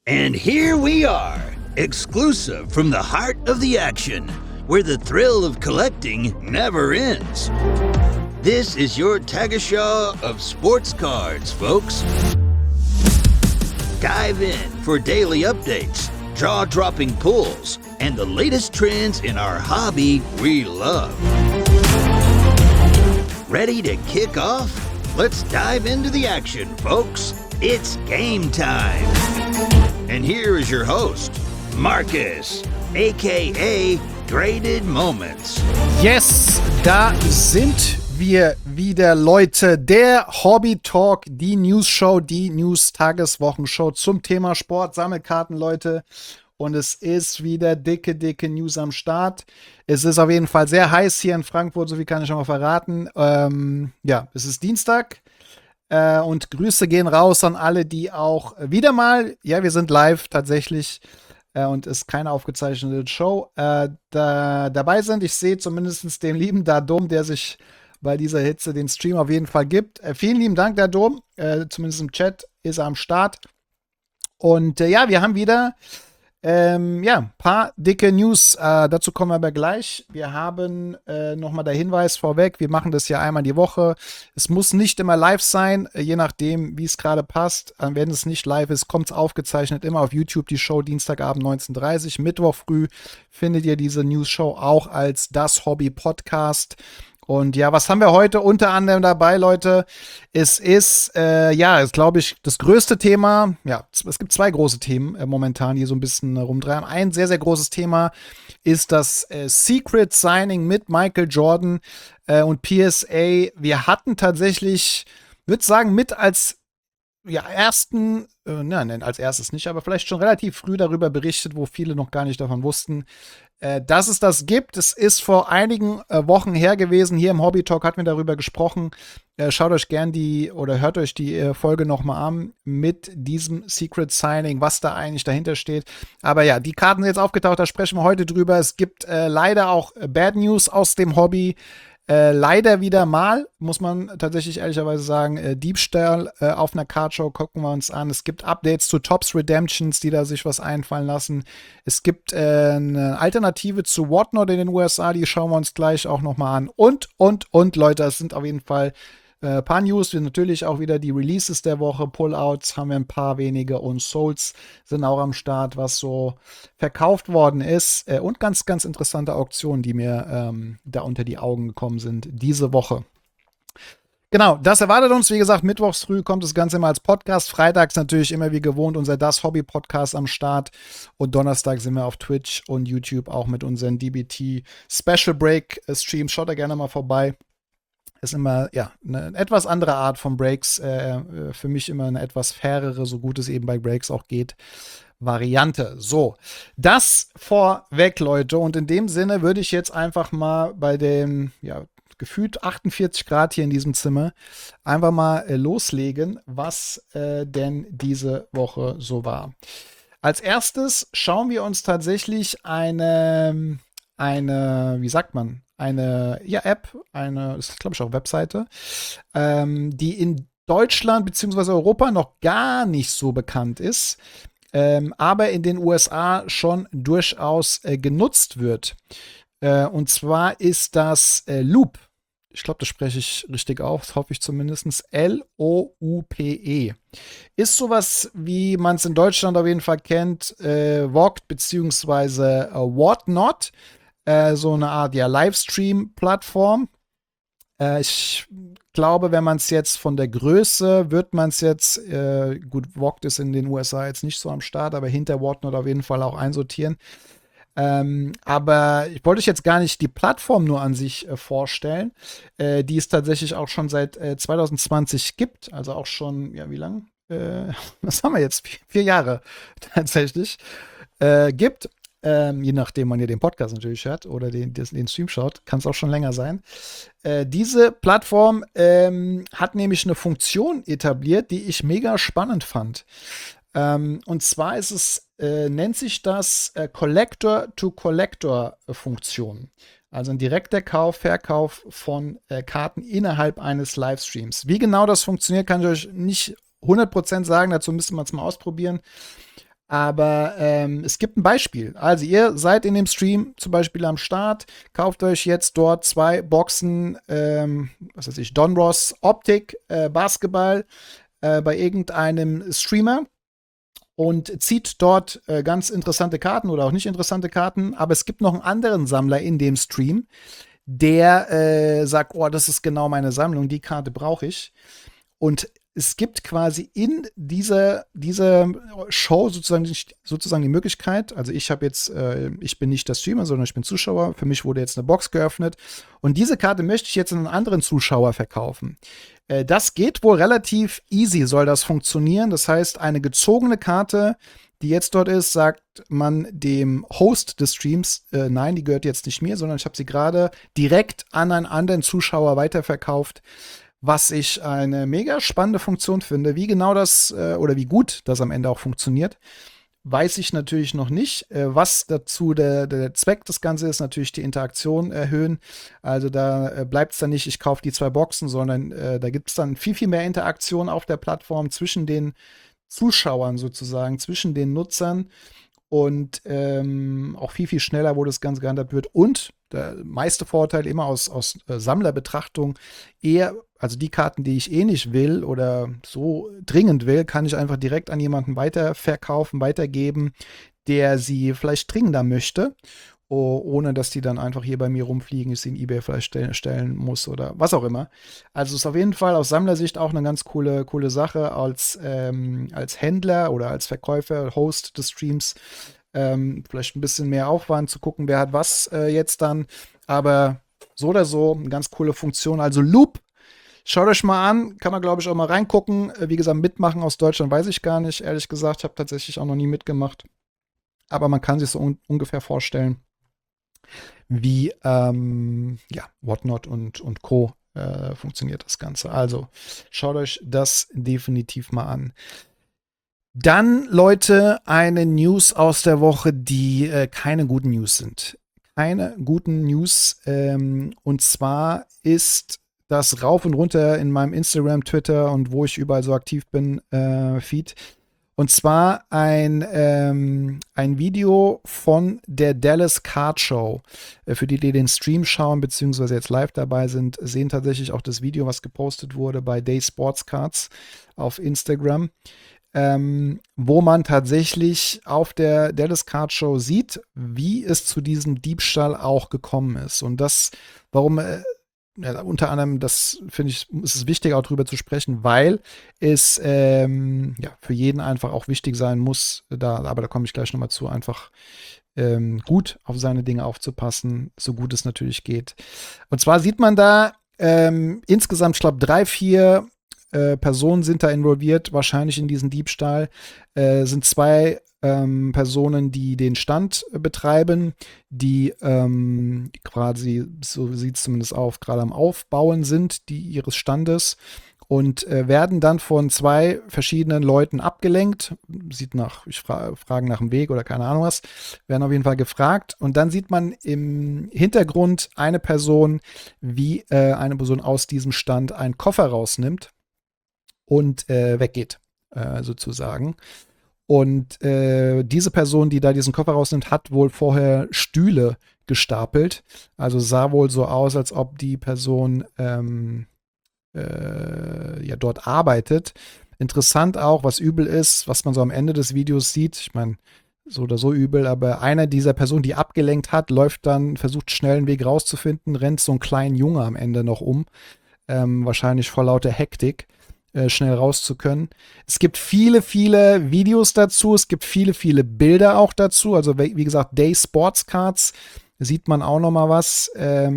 And here we are, exclusive from the heart of the action, where the thrill of collecting never ends. This is your Tagesschau of sports cards, folks. Dive in for daily updates, jaw-dropping pulls, and the latest trends in our hobby we love. Ready to kick off? Let's dive into the action, folks. It's game time. And here is your host, Marcus, aka Graded Moments. Yes, da sind wir wieder, Leute. Der Hobby Talk, die News-Show, die News-Tageswochenshow zum Thema Sport, Sammelkarten, Leute. Und es ist wieder dicke News am Start. Es ist auf jeden Fall sehr heiß hier in Frankfurt, so viel kann ich schon mal verraten. Es ist Dienstag. Und Grüße gehen raus an alle, die auch wieder mal, wir sind live tatsächlich und ist keine aufgezeichnete Show, dabei sind. Ich sehe zumindest den lieben Dadom, der sich bei dieser Hitze den Stream auf jeden Fall gibt. Vielen lieben Dank, Dadom. Zumindest im Chat ist er am Start. Und wir haben wieder ein paar dicke News, dazu kommen wir aber gleich. Wir haben nochmal der Hinweis vorweg, wir machen das ja einmal die Woche. Es muss nicht immer live sein, je nachdem, wie es gerade passt. Wenn es nicht live ist, kommt es aufgezeichnet immer auf YouTube, die Show Dienstagabend 19:30 Uhr. Mittwoch früh findet ihr diese News-Show auch als Das Hobby Podcast. Und was haben wir heute unter anderem dabei, Leute? Es ist, ist, glaube ich, das größte Thema. Ja, es gibt zwei große Themen momentan, die so ein bisschen rumtreiben. Ein sehr, sehr großes Thema ist das Secret Signing mit Michael Jordan und PSA. Wir hatten tatsächlich, würde sagen, mit als ersten, als erstes nicht, aber vielleicht schon relativ früh darüber berichtet, wo viele noch gar nicht davon wussten, dass es das gibt. Es ist vor einigen Wochen her gewesen. Hier im Hobby Talk hatten wir darüber gesprochen. Schaut euch gern hört euch die Folge nochmal an mit diesem Secret Signing, was da eigentlich dahinter steht. Aber die Karten sind jetzt aufgetaucht, da sprechen wir heute drüber. Es gibt leider auch Bad News aus dem Hobby. Leider wieder mal, muss man tatsächlich ehrlicherweise sagen, Diebstahl auf einer Cardshow, gucken wir uns an. Es gibt Updates zu Topps Redemptions, die da sich was einfallen lassen. Es gibt eine Alternative zu Whatnot in den USA, die schauen wir uns gleich auch nochmal an. Und, Leute, es sind auf jeden Fall ein paar News. Wir natürlich auch wieder die Releases der Woche, Pullouts haben wir ein paar wenige und Souls sind auch am Start, was so verkauft worden ist. Und ganz, ganz interessante Auktionen, die mir da unter die Augen gekommen sind diese Woche. Genau, das erwartet uns. Wie gesagt, mittwochs früh kommt das Ganze immer als Podcast. Freitags natürlich immer wie gewohnt unser Das Hobby Podcast am Start. Und Donnerstag sind wir auf Twitch und YouTube auch mit unseren DBT Special Break Streams. Schaut da gerne mal vorbei. Ist immer, eine etwas andere Art von Breaks. Für mich immer eine etwas fairere, so gut es eben bei Breaks auch geht, Variante. So, das vorweg, Leute. Und in dem Sinne würde ich jetzt einfach mal bei dem, gefühlt 48 Grad hier in diesem Zimmer einfach mal loslegen, was denn diese Woche so war. Als erstes schauen wir uns tatsächlich eine App, ist glaube ich auch Webseite, die in Deutschland bzw. Europa noch gar nicht so bekannt ist, aber in den USA schon durchaus genutzt wird. Und zwar ist das Loupe. Ich glaube, das spreche ich richtig aus, hoffe ich zumindest. L-O-U-P-E. Ist sowas, wie man es in Deutschland auf jeden Fall kennt, Vogt bzw. Whatnot. So eine Art Livestream-Plattform. Ich glaube, wenn man es jetzt von der Größe, wird man es jetzt, Vogt ist in den USA jetzt nicht so am Start, aber hinter Whatnot auf jeden Fall auch einsortieren. Aber ich wollte euch jetzt gar nicht die Plattform nur an sich vorstellen, die es tatsächlich auch schon seit 2020 gibt. Also auch schon, wie lang? Was haben wir jetzt? 4 Jahre tatsächlich gibt. Je nachdem man ja den Podcast natürlich hört oder den Stream schaut, kann es auch schon länger sein. Diese Plattform hat nämlich eine Funktion etabliert, die ich mega spannend fand. Und zwar nennt sich das Collector-to-Collector-Funktion. Also ein direkter Verkauf von Karten innerhalb eines Livestreams. Wie genau das funktioniert, kann ich euch nicht 100% sagen. Dazu müsste man es mal ausprobieren. Aber es gibt ein Beispiel. Also ihr seid in dem Stream zum Beispiel am Start, kauft euch jetzt dort 2 Boxen, was weiß ich, Donruss Optik Basketball bei irgendeinem Streamer und zieht dort ganz interessante Karten oder auch nicht interessante Karten. Aber es gibt noch einen anderen Sammler in dem Stream, der sagt, oh, das ist genau meine Sammlung, die Karte brauche ich. Und es gibt quasi in dieser Show sozusagen die Möglichkeit, also ich habe jetzt, ich bin nicht der Streamer, sondern ich bin Zuschauer, für mich wurde jetzt eine Box geöffnet und diese Karte möchte ich jetzt an einen anderen Zuschauer verkaufen. Das geht wohl relativ easy, soll das funktionieren. Das heißt, eine gezogene Karte, die jetzt dort ist, sagt man dem Host des Streams, nein, die gehört jetzt nicht mir, sondern ich habe sie gerade direkt an einen anderen Zuschauer weiterverkauft. Was ich eine mega spannende Funktion finde. Wie genau das oder wie gut das am Ende auch funktioniert, weiß ich natürlich noch nicht. Was dazu der Zweck des Ganzen ist, natürlich die Interaktion erhöhen. Also da bleibt es dann nicht, ich kaufe die 2 Boxen, sondern da gibt es dann viel, viel mehr Interaktion auf der Plattform zwischen den Zuschauern sozusagen, zwischen den Nutzern und auch viel, viel schneller, wo das Ganze gehandhabt wird. Und der meiste Vorteil immer aus Sammlerbetrachtung eher, also die Karten, die ich eh nicht will oder so dringend will, kann ich einfach direkt an jemanden weiterverkaufen, weitergeben, der sie vielleicht dringender möchte, ohne dass die dann einfach hier bei mir rumfliegen, ich sie in eBay vielleicht stellen muss oder was auch immer. Also ist auf jeden Fall aus Sammlersicht auch eine ganz coole Sache als Händler oder als Verkäufer, Host des Streams. Vielleicht ein bisschen mehr Aufwand zu gucken, wer hat was jetzt dann. Aber so oder so, eine ganz coole Funktion. Also Loop, schaut euch mal an, kann man glaube ich auch mal reingucken. Wie gesagt, mitmachen aus Deutschland weiß ich gar nicht, ehrlich gesagt. Ich habe tatsächlich auch noch nie mitgemacht. Aber man kann sich so ungefähr vorstellen, wie Whatnot und Co. Funktioniert das Ganze. Also schaut euch das definitiv mal an. Dann, Leute, eine News aus der Woche, die keine guten News sind. Keine guten News. Und zwar ist das rauf und runter in meinem Instagram, Twitter und wo ich überall so aktiv bin, Feed. Und zwar ein Video von der Dallas Card Show. Für die den Stream schauen, beziehungsweise jetzt live dabei sind, sehen tatsächlich auch das Video, was gepostet wurde bei Day Sports Cards auf Instagram. Wo man tatsächlich auf der Dallas Card Show sieht, wie es zu diesem Diebstahl auch gekommen ist. Und das, warum unter anderem, das finde ich, ist es wichtig, auch drüber zu sprechen, weil es für jeden einfach auch wichtig sein muss, aber da komme ich gleich nochmal zu, einfach gut auf seine Dinge aufzupassen, so gut es natürlich geht. Und zwar sieht man da insgesamt, ich glaube, 3, 4 Personen sind da involviert, wahrscheinlich in diesen Diebstahl. Sind 2 Personen, die den Stand betreiben, die quasi, so sieht es zumindest auf, gerade am Aufbauen sind, die ihres Standes und werden dann von 2 verschiedenen Leuten abgelenkt. Sieht nach, fragen nach dem Weg oder keine Ahnung was, werden auf jeden Fall gefragt. Und dann sieht man im Hintergrund eine Person, wie eine Person aus diesem Stand einen Koffer rausnimmt und weggeht, sozusagen. Und diese Person, die da diesen Koffer rausnimmt, hat wohl vorher Stühle gestapelt. Also sah wohl so aus, als ob die Person dort arbeitet. Interessant auch, was übel ist, was man so am Ende des Videos sieht. Ich meine, so oder so übel, aber einer dieser Personen, die abgelenkt hat, läuft dann, versucht schnell einen Weg rauszufinden, rennt so einen kleinen Junge am Ende noch um. Wahrscheinlich vor lauter Hektik. Schnell raus zu können. Es gibt viele, viele Videos dazu. Es gibt viele, viele Bilder auch dazu. Also wie gesagt, Day Sports Cards sieht man auch noch mal was.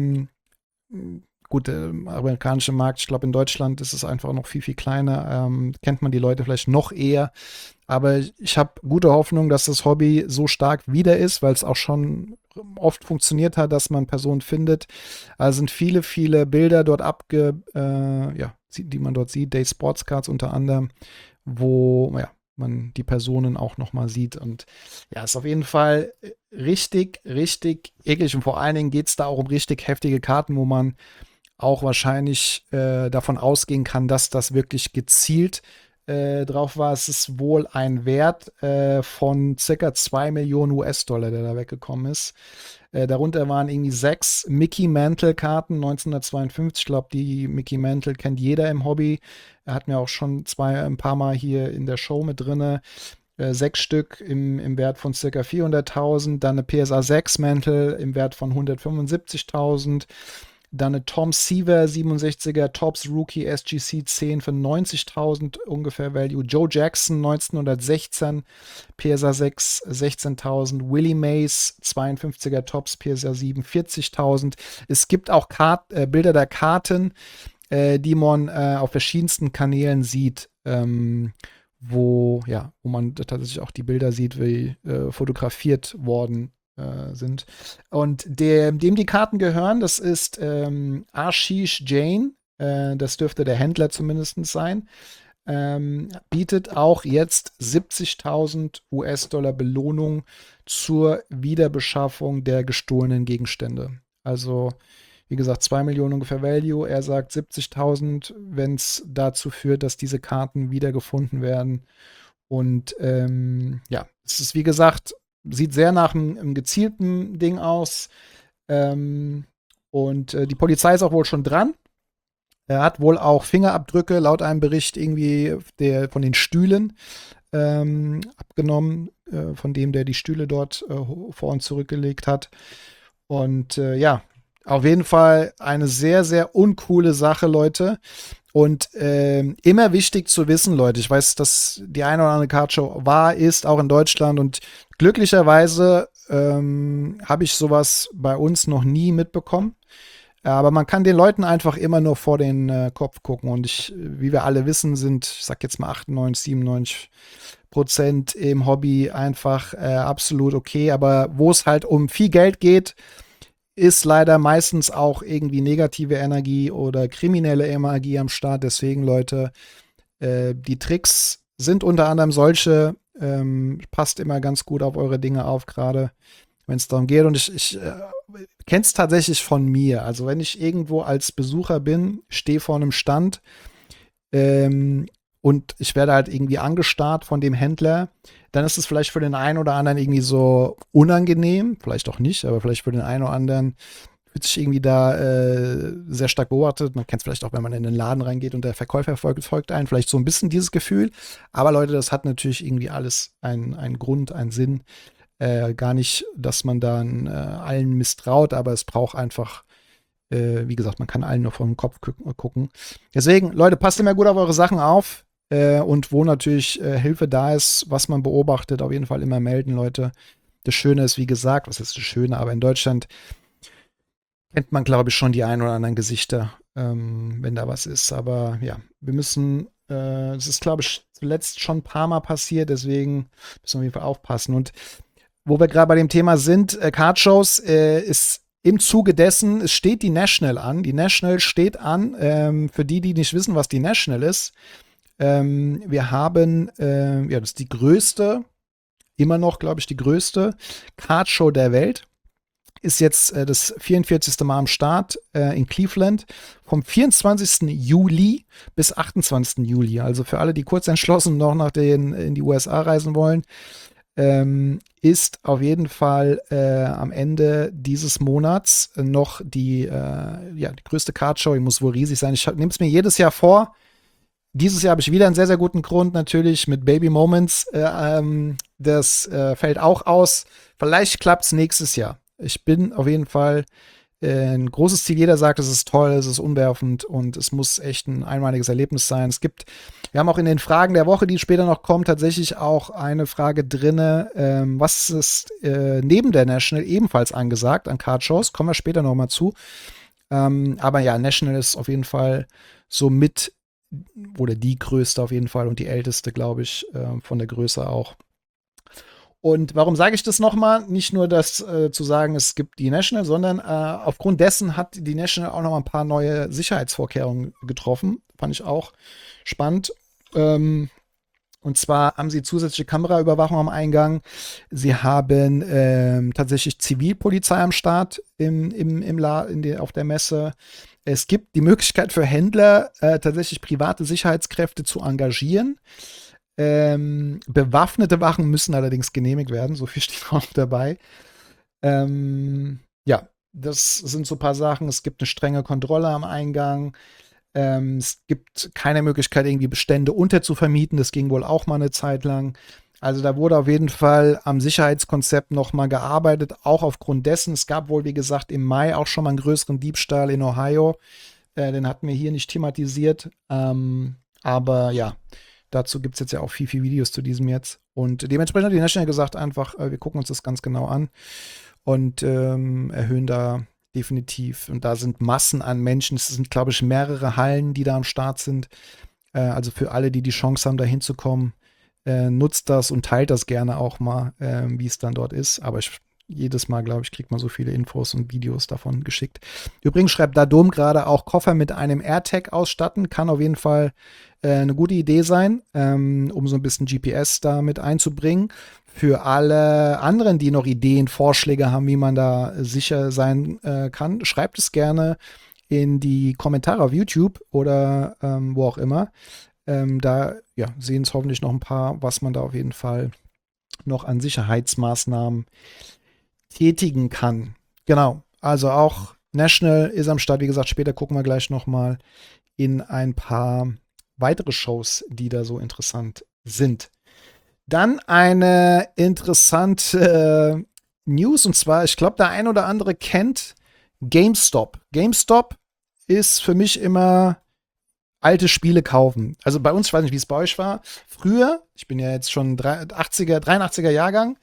Gut, der amerikanische Markt, ich glaube in Deutschland ist es einfach noch viel, viel kleiner. Kennt man die Leute vielleicht noch eher. Aber ich habe gute Hoffnung, dass das Hobby so stark wieder ist, weil es auch schon oft funktioniert hat, dass man Personen findet. Also sind viele, viele Bilder dort die man dort sieht, Day Sports Cards unter anderem, wo man die Personen auch noch mal sieht. Und ja, ist auf jeden Fall richtig, richtig eklig. Und vor allen Dingen geht es da auch um richtig heftige Karten, wo man auch wahrscheinlich davon ausgehen kann, dass das wirklich gezielt drauf war. Es ist wohl ein Wert von circa 2 Millionen US-Dollar, der da weggekommen ist. Darunter waren irgendwie 6 Mickey Mantle-Karten 1952. Ich glaube, die Mickey Mantle kennt jeder im Hobby. Er hat mir auch schon ein paar Mal hier in der Show mit drin. 6 Stück im Wert von circa 400.000. Dann eine PSA 6 Mantle im Wert von 175.000. Dann eine Tom Seaver 67er Topps Rookie SGC 10 für 90.000 ungefähr Value. Joe Jackson 1916 PSA 6 16.000. Willie Mays 52er Topps PSA 7 40.000. Es gibt auch Bilder der Karten, die man auf verschiedensten Kanälen sieht, wo man tatsächlich auch die Bilder sieht, wie fotografiert worden sind. Und dem die Karten gehören, das ist Ashish Jain, das dürfte der Händler zumindest sein, bietet auch jetzt 70.000 US-Dollar Belohnung zur Wiederbeschaffung der gestohlenen Gegenstände. Also, wie gesagt, 2 Millionen ungefähr Value. Er sagt 70.000, wenn es dazu führt, dass diese Karten wiedergefunden werden. Und es ist, wie gesagt, sieht sehr nach einem gezielten Ding aus. Und die Polizei ist auch wohl schon dran. Er hat wohl auch Fingerabdrücke, laut einem Bericht irgendwie von den Stühlen abgenommen, von dem, der die Stühle dort vor und zurückgelegt hat. Und auf jeden Fall eine sehr, sehr uncoole Sache, Leute. Und immer wichtig zu wissen, Leute, ich weiß, dass die eine oder andere Cardshow ist, auch in Deutschland. Und glücklicherweise habe ich sowas bei uns noch nie mitbekommen. Aber man kann den Leuten einfach immer nur vor den Kopf gucken. Und wie wir alle wissen, ich sag jetzt mal 98, 97% im Hobby einfach absolut okay. Aber wo es halt um viel Geld geht, ist leider meistens auch irgendwie negative Energie oder kriminelle Energie am Start. Deswegen, Leute, die Tricks sind unter anderem solche. Passt immer ganz gut auf eure Dinge auf, gerade wenn es darum geht. Und ich kenne es tatsächlich von mir. Also wenn ich irgendwo als Besucher bin, stehe vor einem Stand und ich werde halt irgendwie angestarrt von dem Händler, dann ist es vielleicht für den einen oder anderen irgendwie so unangenehm, vielleicht auch nicht, aber vielleicht für den einen oder anderen fühlt sich irgendwie da sehr stark beobachtet. Man kennt es vielleicht auch, wenn man in den Laden reingeht und der Verkäufer folgt einen, vielleicht so ein bisschen dieses Gefühl. Aber Leute, das hat natürlich irgendwie alles einen Grund, einen Sinn. Gar nicht, dass man dann allen misstraut, aber es braucht einfach, wie gesagt, man kann allen nur vor den Kopf gucken. Deswegen, Leute, passt immer gut auf eure Sachen auf. Und wo natürlich Hilfe da ist, was man beobachtet, auf jeden Fall immer melden, Leute. Das Schöne ist, wie gesagt, was ist das Schöne, aber in Deutschland kennt man, glaube ich, schon die ein oder anderen Gesichter, wenn da was ist. Aber ja, wir müssen, es ist, glaube ich, zuletzt schon ein paar Mal passiert, deswegen müssen wir auf jeden Fall aufpassen. Und wo wir gerade bei dem Thema sind, Cardshows, ist im Zuge dessen, es steht die National an. Die National steht an, für die nicht wissen, was die National ist. Wir haben, das ist die größte, immer noch, glaube ich, die größte Cardshow der Welt. Ist jetzt das 44. Mal am Start in Cleveland vom 24. Juli bis 28. Juli. Also für alle, die kurz entschlossen noch in die USA reisen wollen, ist auf jeden Fall am Ende dieses Monats noch die größte Cardshow. Die muss wohl riesig sein. Ich nehme es mir jedes Jahr vor. Dieses Jahr habe ich wieder einen sehr, sehr guten Grund, natürlich mit Baby Moments. Das fällt auch aus. Vielleicht klappt es nächstes Jahr. Ich bin auf jeden Fall ein großes Ziel. Jeder sagt, es ist toll, es ist umwerfend und es muss echt ein einmaliges Erlebnis sein. Wir haben auch in den Fragen der Woche, die später noch kommen, tatsächlich auch eine Frage drin, was ist neben der National ebenfalls angesagt an Cardshows. Kommen wir später noch mal zu. Aber ja, National ist auf jeden Fall so mit oder die größte auf jeden Fall und die älteste, glaube ich, von der Größe auch. Und warum sage ich das nochmal? Nicht nur das zu sagen, es gibt die National, sondern aufgrund dessen hat die National auch noch mal ein paar neue Sicherheitsvorkehrungen getroffen. Fand ich auch spannend. Und zwar haben sie zusätzliche Kameraüberwachung am Eingang. Sie haben tatsächlich Zivilpolizei am Start auf der Messe. Es gibt die Möglichkeit für Händler, tatsächlich private Sicherheitskräfte zu engagieren. Bewaffnete Wachen müssen allerdings genehmigt werden. So viel steht auch dabei. Ja, das sind so ein paar Sachen. Es gibt eine strenge Kontrolle am Eingang. Es gibt keine Möglichkeit, irgendwie Bestände unterzuvermieten. Das ging wohl auch mal eine Zeit lang. Also da wurde auf jeden Fall am Sicherheitskonzept noch mal gearbeitet, auch aufgrund dessen. Es gab wohl, wie gesagt, im Mai auch schon mal einen größeren Diebstahl in Ohio. Den hatten wir hier nicht thematisiert. Aber ja, dazu gibt es jetzt ja auch viel Videos zu diesem jetzt. Und dementsprechend hat die National gesagt, einfach, wir gucken uns das ganz genau an und erhöhen da definitiv. Und da sind Massen an Menschen. Es sind, glaube ich, mehrere Hallen, die da am Start sind. Also für alle, die die Chance haben, da hinzukommen, nutzt das und teilt das gerne auch mal, wie es dann dort ist. Aber jedes Mal, glaube ich, kriegt man so viele Infos und Videos davon geschickt. Übrigens schreibt Dadom gerade auch Koffer mit einem AirTag ausstatten. Kann auf jeden Fall eine gute Idee sein, um so ein bisschen GPS da mit einzubringen. Für alle anderen, die noch Ideen, Vorschläge haben, wie man da sicher sein kann, schreibt es gerne in die Kommentare auf YouTube oder wo auch immer. Da ja, sehen es hoffentlich noch ein paar, was man da auf jeden Fall noch an Sicherheitsmaßnahmen tätigen kann. Genau, also auch National ist am Start. Wie gesagt, später gucken wir gleich noch mal in ein paar weitere Shows, die da so interessant sind. Dann eine interessante News, und zwar, ich glaube, der ein oder andere kennt GameStop. GameStop ist für mich immer alte Spiele kaufen. Also bei uns, ich weiß nicht, wie es bei euch war. Früher, ich bin ja jetzt schon 83er Jahrgang,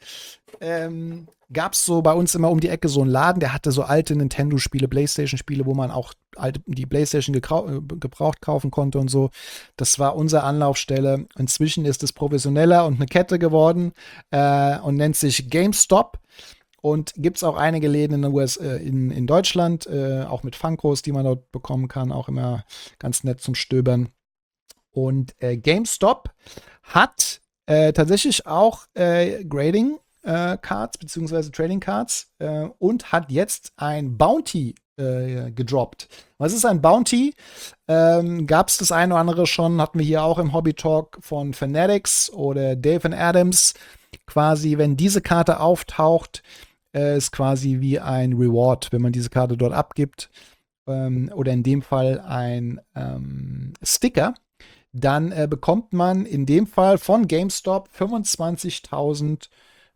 gab es so bei uns immer um die Ecke so einen Laden, der hatte so alte Nintendo-Spiele, Playstation-Spiele, wo man auch die Playstation gebraucht kaufen konnte und so. Das war unsere Anlaufstelle. Inzwischen ist es professioneller und eine Kette geworden und nennt sich GameStop. Und gibt es auch einige Läden in Deutschland, auch mit Funkos, die man dort bekommen kann, auch immer ganz nett zum Stöbern. Und GameStop hat tatsächlich auch Grading Cards beziehungsweise Trading Cards und hat jetzt ein Bounty gedroppt. Was ist ein Bounty? Gab es das eine oder andere schon, hatten wir hier auch im Hobby Talk von Fanatics oder Dave Adams. Quasi, wenn diese Karte auftaucht, ist quasi wie ein Reward, wenn man diese Karte dort abgibt. Oder in dem Fall ein Sticker. Dann bekommt man in dem Fall von GameStop $25.000.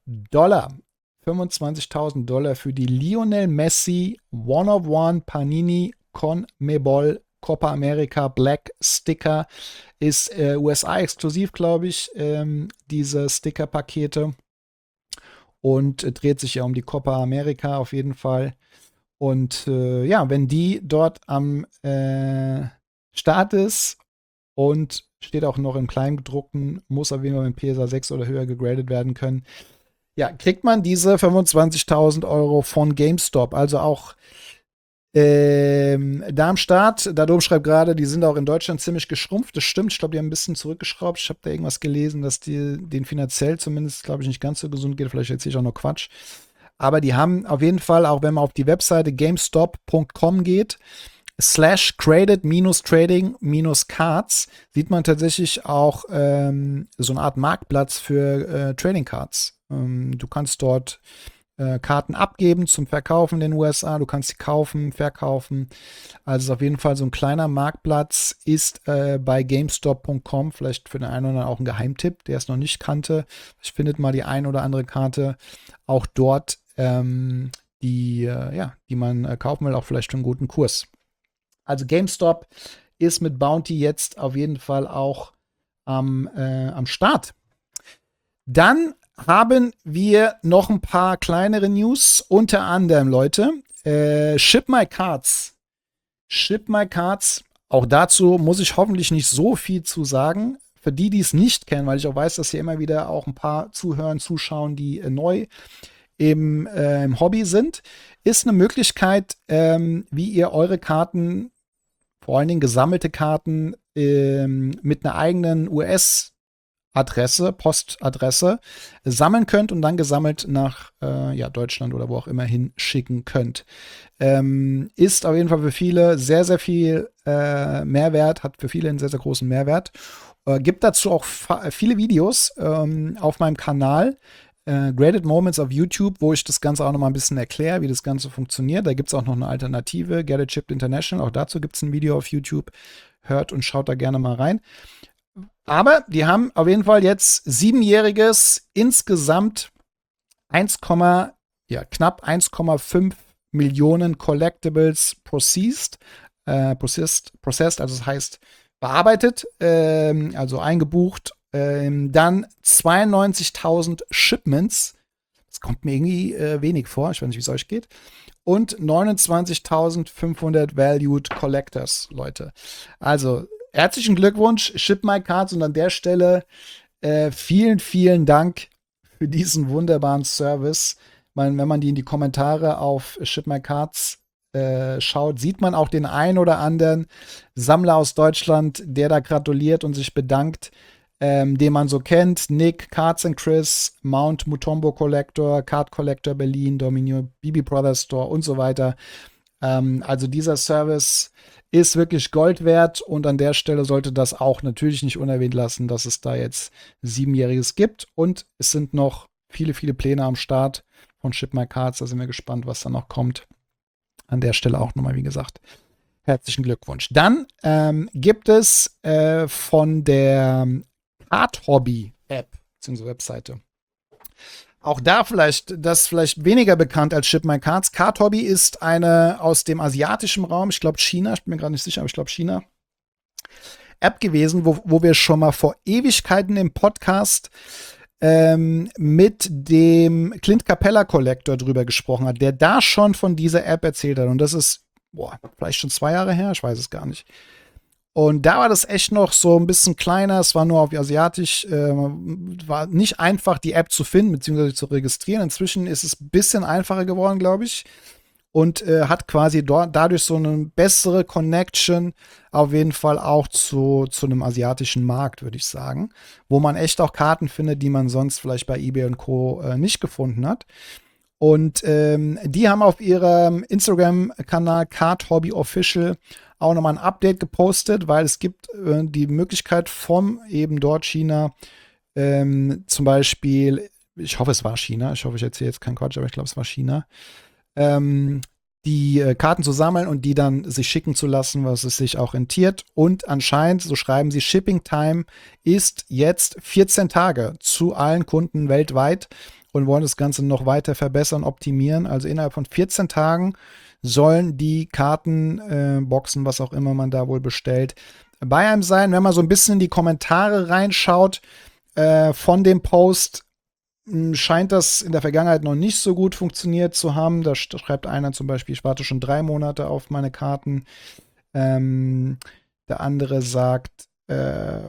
$25.000 für die Lionel Messi One-of-One Panini CONMEBOL Copa America Black Sticker. Ist USA-exklusiv, glaube ich, diese Sticker-Pakete. Und dreht sich ja um die Copa America auf jeden Fall. Und ja, wenn die dort am Start ist und steht auch noch im Kleingedruckten, muss auf jeden Fall mit PSA 6 oder höher gegradet werden können. Ja, kriegt man diese 25.000 Euro von GameStop. Also auch da am Start. Dadom schreibt gerade, die sind auch in Deutschland ziemlich geschrumpft. Das stimmt. Ich glaube, die haben ein bisschen zurückgeschraubt. Ich habe da irgendwas gelesen, dass den finanziell zumindest, glaube ich, nicht ganz so gesund geht. Vielleicht erzähle ich auch noch Quatsch. Aber die haben auf jeden Fall, auch wenn man auf die Webseite gamestop.com geht, /credit-trading-cards, sieht man tatsächlich auch so eine Art Marktplatz für Trading Cards. Du kannst dort Karten abgeben zum Verkaufen in den USA. Du kannst sie kaufen, verkaufen. Also ist auf jeden Fall so ein kleiner Marktplatz. Ist bei GameStop.com vielleicht für den einen oder anderen auch ein Geheimtipp, der es noch nicht kannte. Ich findet mal die ein oder andere Karte auch dort, die man kaufen will, auch vielleicht für einen guten Kurs. Also GameStop ist mit Bounty jetzt auf jeden Fall auch am Start. Dann haben wir noch ein paar kleinere News, unter anderem, Leute, Ship My Cards. Ship My Cards, auch dazu muss ich hoffentlich nicht so viel zu sagen. Für die es nicht kennen, weil ich auch weiß, dass hier immer wieder auch ein paar zuschauen, die neu im Hobby sind, ist eine Möglichkeit, wie ihr eure Karten, vor allen Dingen gesammelte Karten, mit einer eigenen Postadresse sammeln könnt und dann gesammelt nach Deutschland oder wo auch immer hin schicken könnt. Ist auf jeden Fall für viele sehr, sehr viel Mehrwert, hat für viele einen sehr, sehr großen Mehrwert. Gibt dazu auch viele Videos auf meinem Kanal. Graded Moments auf YouTube, wo ich das Ganze auch noch mal ein bisschen erkläre, wie das Ganze funktioniert. Da gibt es auch noch eine Alternative, Get It Shipped International. Auch dazu gibt es ein Video auf YouTube. Hört und schaut da gerne mal rein. Aber die haben auf jeden Fall jetzt 7-jähriges, insgesamt knapp 1,5 Millionen Collectibles processed, also das heißt bearbeitet, also eingebucht. Dann 92.000 Shipments. Das kommt mir irgendwie wenig vor. Ich weiß nicht, wie es euch geht. Und 29.500 Valued Collectors, Leute. Also, herzlichen Glückwunsch, Ship My Cards. Und an der Stelle vielen, vielen Dank für diesen wunderbaren Service. Wenn man die in die Kommentare auf Ship My Cards schaut, sieht man auch den einen oder anderen Sammler aus Deutschland, der da gratuliert und sich bedankt, den man so kennt. Nick, Cards and Chris, Mount Mutombo Collector, Card Collector Berlin, Domino, BB Brothers Store und so weiter. Also dieser Service ist wirklich Gold wert und an der Stelle sollte das auch natürlich nicht unerwähnt lassen, dass es da jetzt 7-jähriges gibt und es sind noch viele, viele Pläne am Start von Ship My Cards. Da sind wir gespannt, was da noch kommt. An der Stelle auch nochmal, wie gesagt, herzlichen Glückwunsch. Dann gibt es von der Card Hobby App bzw. Webseite. Auch da vielleicht weniger bekannt als Ship My Cards. Card Hobby ist eine aus dem asiatischen Raum, ich glaube China, ich bin mir gerade nicht sicher, aber ich glaube China, App gewesen, wo wir schon mal vor Ewigkeiten im Podcast mit dem Clint Capella Collector drüber gesprochen hat, der da schon von dieser App erzählt hat. Und das ist, vielleicht schon 2 Jahre her, ich weiß es gar nicht. Und da war das echt noch so ein bisschen kleiner, es war nur auf Asiatisch, war nicht einfach, die App zu finden, beziehungsweise zu registrieren. Inzwischen ist es ein bisschen einfacher geworden, glaube ich. Und hat quasi dadurch so eine bessere Connection auf jeden Fall auch zu einem asiatischen Markt, würde ich sagen. Wo man echt auch Karten findet, die man sonst vielleicht bei eBay und Co. Nicht gefunden hat. Und die haben auf ihrem Instagram-Kanal Card Hobby Official auch nochmal ein Update gepostet, weil es gibt die Möglichkeit vom eben dort China, zum Beispiel, ich hoffe, es war China, ich hoffe, ich erzähle jetzt keinen Quatsch, aber ich glaube, es war China, die Karten zu sammeln und die dann sich schicken zu lassen, was es sich auch rentiert. Und anscheinend, so schreiben sie, Shipping Time ist jetzt 14 Tage zu allen Kunden weltweit und wollen das Ganze noch weiter verbessern, optimieren. Also innerhalb von 14 Tagen sollen die Karten, Boxen, was auch immer man da wohl bestellt, bei einem sein. Wenn man so ein bisschen in die Kommentare reinschaut von dem Post, scheint das in der Vergangenheit noch nicht so gut funktioniert zu haben. Da schreibt einer zum Beispiel, ich warte schon 3 Monate auf meine Karten. Der andere sagt, es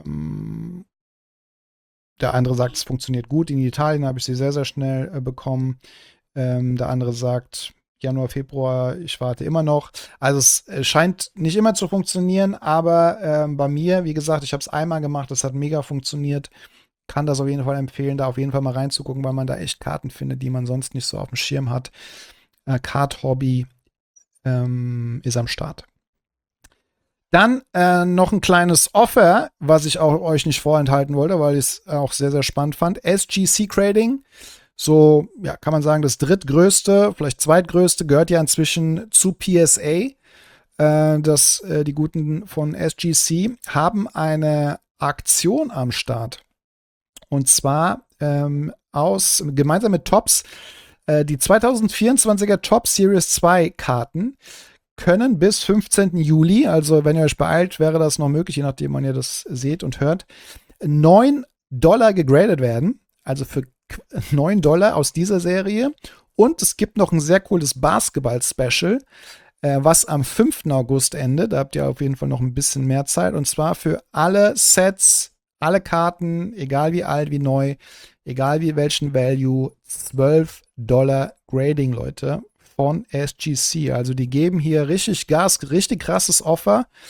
funktioniert gut. In Italien habe ich sie sehr, sehr schnell bekommen. Der andere sagt, Januar, Februar, ich warte immer noch. Also es scheint nicht immer zu funktionieren, aber bei mir, wie gesagt, ich habe es einmal gemacht, es hat mega funktioniert. Kann das auf jeden Fall empfehlen, da auf jeden Fall mal reinzugucken, weil man da echt Karten findet, die man sonst nicht so auf dem Schirm hat. Card Hobby ist am Start. Dann noch ein kleines Offer, was ich auch euch nicht vorenthalten wollte, weil ich es auch sehr, sehr spannend fand. SGC Trading, so ja, kann man sagen, das drittgrößte, vielleicht zweitgrößte, gehört ja inzwischen zu PSA. Die Guten von SGC haben eine Aktion am Start. Und zwar gemeinsam mit Topps, die 2024er Top Series 2 Karten können bis 15. Juli, also wenn ihr euch beeilt, wäre das noch möglich, je nachdem, wann ihr das seht und hört, $9 gegradet werden. Also für $9 aus dieser Serie. Und es gibt noch ein sehr cooles Basketball-Special, was am 5. August endet. Da habt ihr auf jeden Fall noch ein bisschen mehr Zeit. Und zwar für alle Sets, alle Karten, egal wie alt, wie neu, egal wie welchen Value, $12 Grading, Leute, von SGC. Also die geben hier richtig Gas, richtig krasses Offer.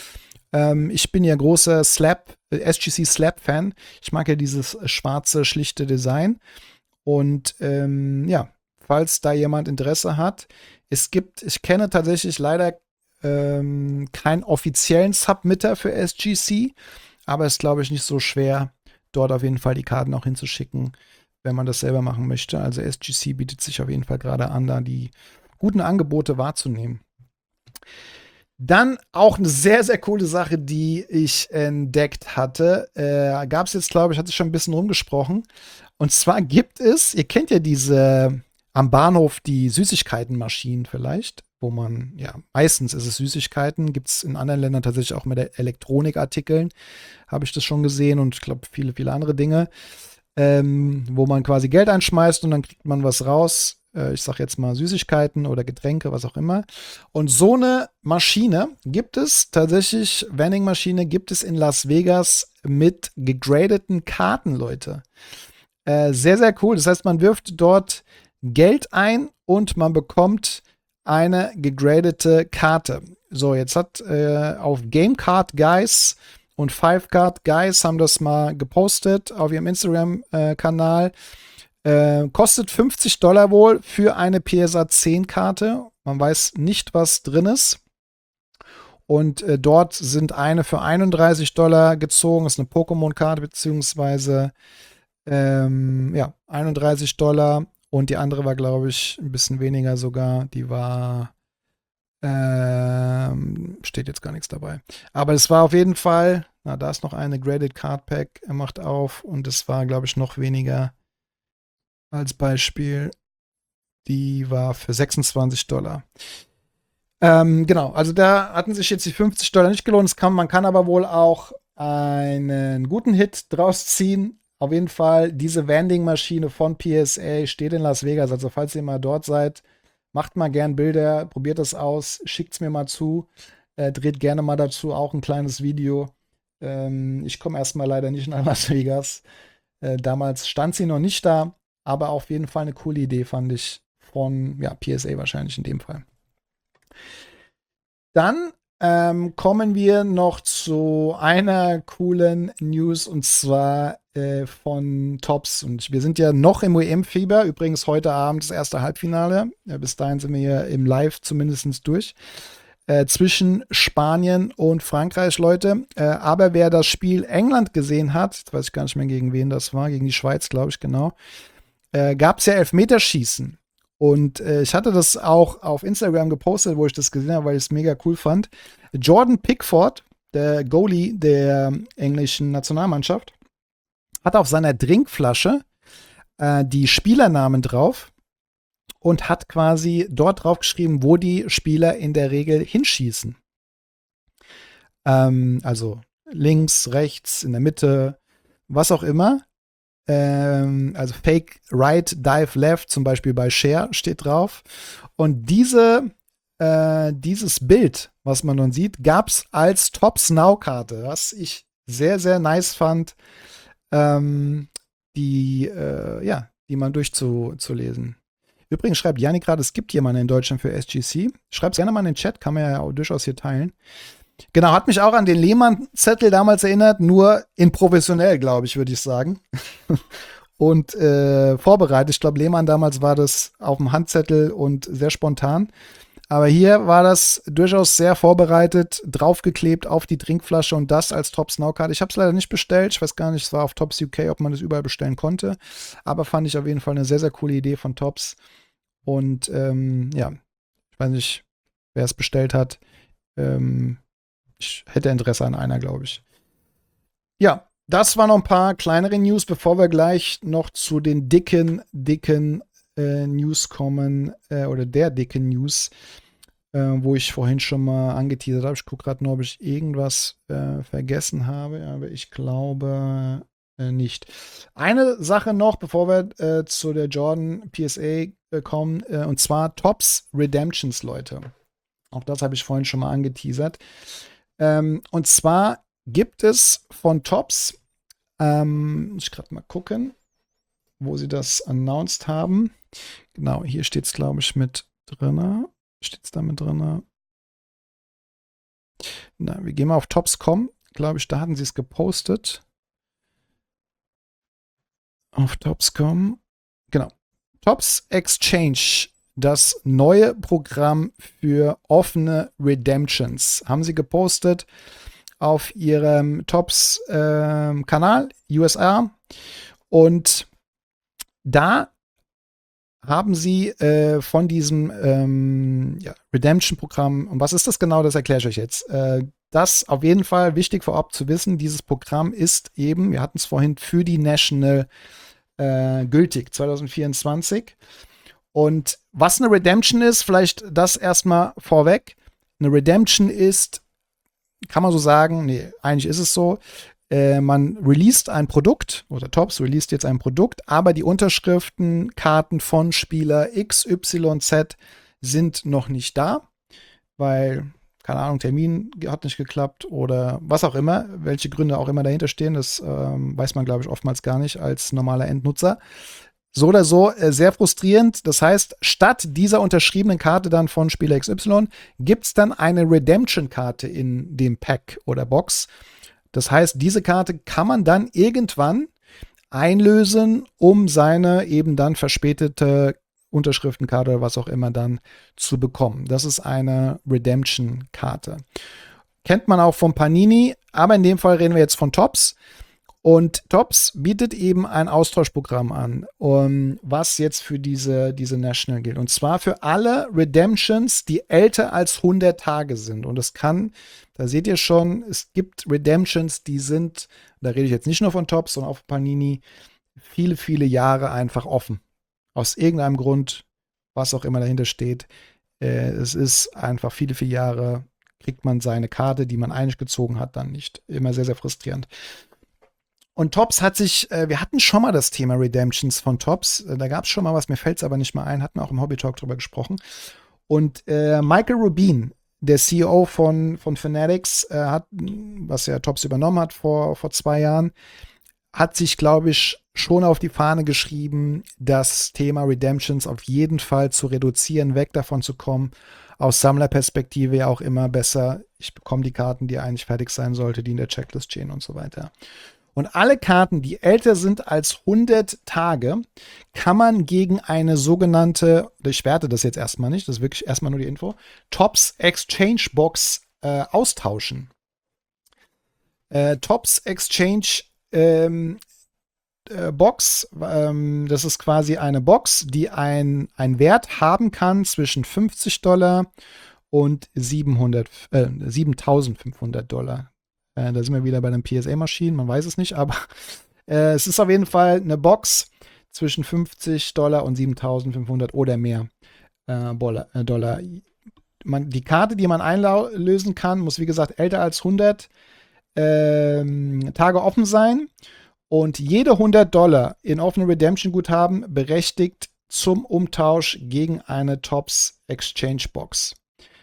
Ich bin ja großer SGC Slab-Fan. Ich mag ja dieses schwarze, schlichte Design. Und ja, falls da jemand Interesse hat, ich kenne tatsächlich leider keinen offiziellen Submitter für SGC, aber es ist, glaube ich, nicht so schwer, dort auf jeden Fall die Karten auch hinzuschicken, wenn man das selber machen möchte. Also SGC bietet sich auf jeden Fall gerade an, da die guten Angebote wahrzunehmen. Dann auch eine sehr, sehr coole Sache, die ich entdeckt hatte. Gab es jetzt, glaube ich, hat sich schon ein bisschen rumgesprochen. Und zwar gibt es, ihr kennt ja diese am Bahnhof die Süßigkeitenmaschinen vielleicht, wo man, ja, meistens ist es Süßigkeiten, gibt es in anderen Ländern tatsächlich auch mit Elektronikartikeln, habe ich das schon gesehen und ich glaube viele, viele andere Dinge, wo man quasi Geld einschmeißt und dann kriegt man was raus. Ich sage jetzt mal Süßigkeiten oder Getränke, was auch immer. Und so eine Maschine gibt es tatsächlich, Vending-Maschine gibt es in Las Vegas mit gegradeten Karten, Leute. Sehr, sehr cool. Das heißt, man wirft dort Geld ein und man bekommt eine gegradete Karte. So, jetzt hat auf Gamecard Guys und Five Card Guys haben das mal gepostet auf ihrem Instagram-Kanal. Kostet $50 wohl für eine PSA 10 Karte. Man weiß nicht, was drin ist. Und dort sind eine für $31 gezogen. Das ist eine Pokémon-Karte, beziehungsweise ja, $31. Und die andere war, glaube ich, ein bisschen weniger sogar. Die war, steht jetzt gar nichts dabei. Aber es war auf jeden Fall, na, da ist noch eine Graded Card Pack. Er macht auf und es war, glaube ich, noch weniger als Beispiel. Die war für $26. Genau, also da hatten sich jetzt die $50 nicht gelohnt. Man kann aber wohl auch einen guten Hit draus ziehen. Auf jeden Fall, diese Vending-Maschine von PSA steht in Las Vegas. Also, falls ihr mal dort seid, macht mal gern Bilder, probiert das aus, schickt es mir mal zu, dreht gerne mal dazu auch ein kleines Video. Ich komme erstmal leider nicht nach Las Vegas. Damals stand sie noch nicht da, aber auf jeden Fall eine coole Idee, fand ich, von ja, PSA wahrscheinlich in dem Fall. Dann kommen wir noch zu einer coolen News und zwar von Topps. Und wir sind ja noch im WM-Fieber. Übrigens heute Abend das erste Halbfinale. Ja, bis dahin sind wir ja im Live zumindest durch. Zwischen Spanien und Frankreich, Leute. Aber wer das Spiel England gesehen hat, jetzt weiß ich gar nicht mehr, gegen wen das war, gegen die Schweiz, glaube ich, genau, gab es ja Elfmeterschießen. Und ich hatte das auch auf Instagram gepostet, wo ich das gesehen habe, weil ich es mega cool fand. Jordan Pickford, der Goalie der englischen Nationalmannschaft, hat auf seiner Trinkflasche die Spielernamen drauf und hat quasi dort drauf geschrieben, wo die Spieler in der Regel hinschießen. Also links, rechts, in der Mitte, was auch immer. Also Fake Right, Dive Left, zum Beispiel bei Share steht drauf. Und dieses Bild, was man nun sieht, gab es als Topps Now-Karte, was ich sehr, sehr nice fand, die man durchzulesen. Übrigens schreibt Janik gerade, es gibt jemanden in Deutschland für SGC. Schreibt gerne mal in den Chat, kann man ja auch durchaus hier teilen. Genau, hat mich auch an den Lehmann-Zettel damals erinnert, nur in professionell, glaube ich, würde ich sagen. Und vorbereitet. Ich glaube, Lehmann damals war das auf dem Handzettel und sehr spontan. Aber hier war das durchaus sehr vorbereitet, draufgeklebt auf die Trinkflasche und das als Topps Now-Karte. Ich habe es leider nicht bestellt. Ich weiß gar nicht, es war auf Topps UK, ob man das überall bestellen konnte. Aber fand ich auf jeden Fall eine sehr, sehr coole Idee von Topps. Und ja, ich weiß nicht, wer es bestellt hat. Ich hätte Interesse an einer, glaube ich. Ja, das waren noch ein paar kleinere News, bevor wir gleich noch zu den dicken News kommen, oder der dicken News, wo ich vorhin schon mal angeteasert habe. Ich gucke gerade nur, ob ich irgendwas vergessen habe, aber ich glaube nicht. Eine Sache noch, bevor wir zu der Jordan PSA kommen, und zwar Topps Redemptions, Leute. Auch das habe ich vorhin schon mal angeteasert. Und zwar gibt es von Topps, muss ich gerade mal gucken, wo sie das announced haben. Genau, hier steht es, glaube ich, mit drin. Steht es da mit drin? Na, wir gehen mal auf Tops.com. Glaube ich, da hatten sie es gepostet. Auf Tops.com. Genau. Tops Exchange, das neue Programm für offene Redemptions, haben sie gepostet auf ihrem Tops-Kanal, USR. Und da haben sie von diesem Redemption-Programm, und was ist das genau, das erkläre ich euch jetzt. Das auf jeden Fall wichtig vorab zu wissen, dieses Programm ist eben, wir hatten es vorhin, für die National gültig, 2024. Und was eine Redemption ist, vielleicht das erstmal vorweg. Eine Redemption ist, kann man so sagen, nee, eigentlich ist es so, man released ein Produkt, oder Tops released jetzt ein Produkt, aber die Unterschriften, Karten von Spieler XYZ sind noch nicht da, weil, keine Ahnung, Termin hat nicht geklappt oder was auch immer, welche Gründe auch immer dahinter stehen, das weiß man, glaube ich, oftmals gar nicht als normaler Endnutzer. So oder so sehr frustrierend. Das heißt, statt dieser unterschriebenen Karte dann von Spieler XY gibt es dann eine Redemption-Karte in dem Pack oder Box. Das heißt, diese Karte kann man dann irgendwann einlösen, um seine eben dann verspätete Unterschriftenkarte oder was auch immer dann zu bekommen. Das ist eine Redemption-Karte. Kennt man auch vom Panini, aber in dem Fall reden wir jetzt von Tops. Und Tops bietet eben ein Austauschprogramm an, was jetzt für diese National gilt. Und zwar für alle Redemptions, die älter als 100 Tage sind. Und es kann, da seht ihr schon, es gibt Redemptions, die sind, da rede ich jetzt nicht nur von Tops, sondern auch von Panini, viele, viele Jahre einfach offen. Aus irgendeinem Grund, was auch immer dahinter steht. Es ist einfach viele, viele Jahre, kriegt man seine Karte, die man eigentlich gezogen hat, dann nicht. Immer sehr, sehr frustrierend. Und Tops hat sich, wir hatten schon mal das Thema Redemptions von Tops. Da gab es schon mal was, mir fällt es aber nicht mal ein, hatten auch im Hobby Talk drüber gesprochen. Und Michael Rubin, der CEO von Fanatics, hat, was ja Tops übernommen hat vor 2 Jahren, hat sich, glaube ich, schon auf die Fahne geschrieben, das Thema Redemptions auf jeden Fall zu reduzieren, weg davon zu kommen. Aus Sammlerperspektive ja auch immer besser. Ich bekomme die Karten, die eigentlich fertig sein sollte, die in der Checklist stehen und so weiter. Und alle Karten, die älter sind als 100 Tage, kann man gegen eine sogenannte, ich werte das jetzt erstmal nicht, das ist wirklich erstmal nur die Info, Tops Exchange Box austauschen. Tops Exchange Box, das ist quasi eine Box, die einen Wert haben kann zwischen $50 und $7.500. Da sind wir wieder bei den PSA-Maschinen, man weiß es nicht, aber es ist auf jeden Fall eine Box zwischen $50 und 7.500 oder mehr Dollar. Die Karte, die man einlösen kann, muss wie gesagt älter als 100 Tage offen sein und jede $100 in offene Redemption-Guthaben berechtigt zum Umtausch gegen eine Tops Exchange Box.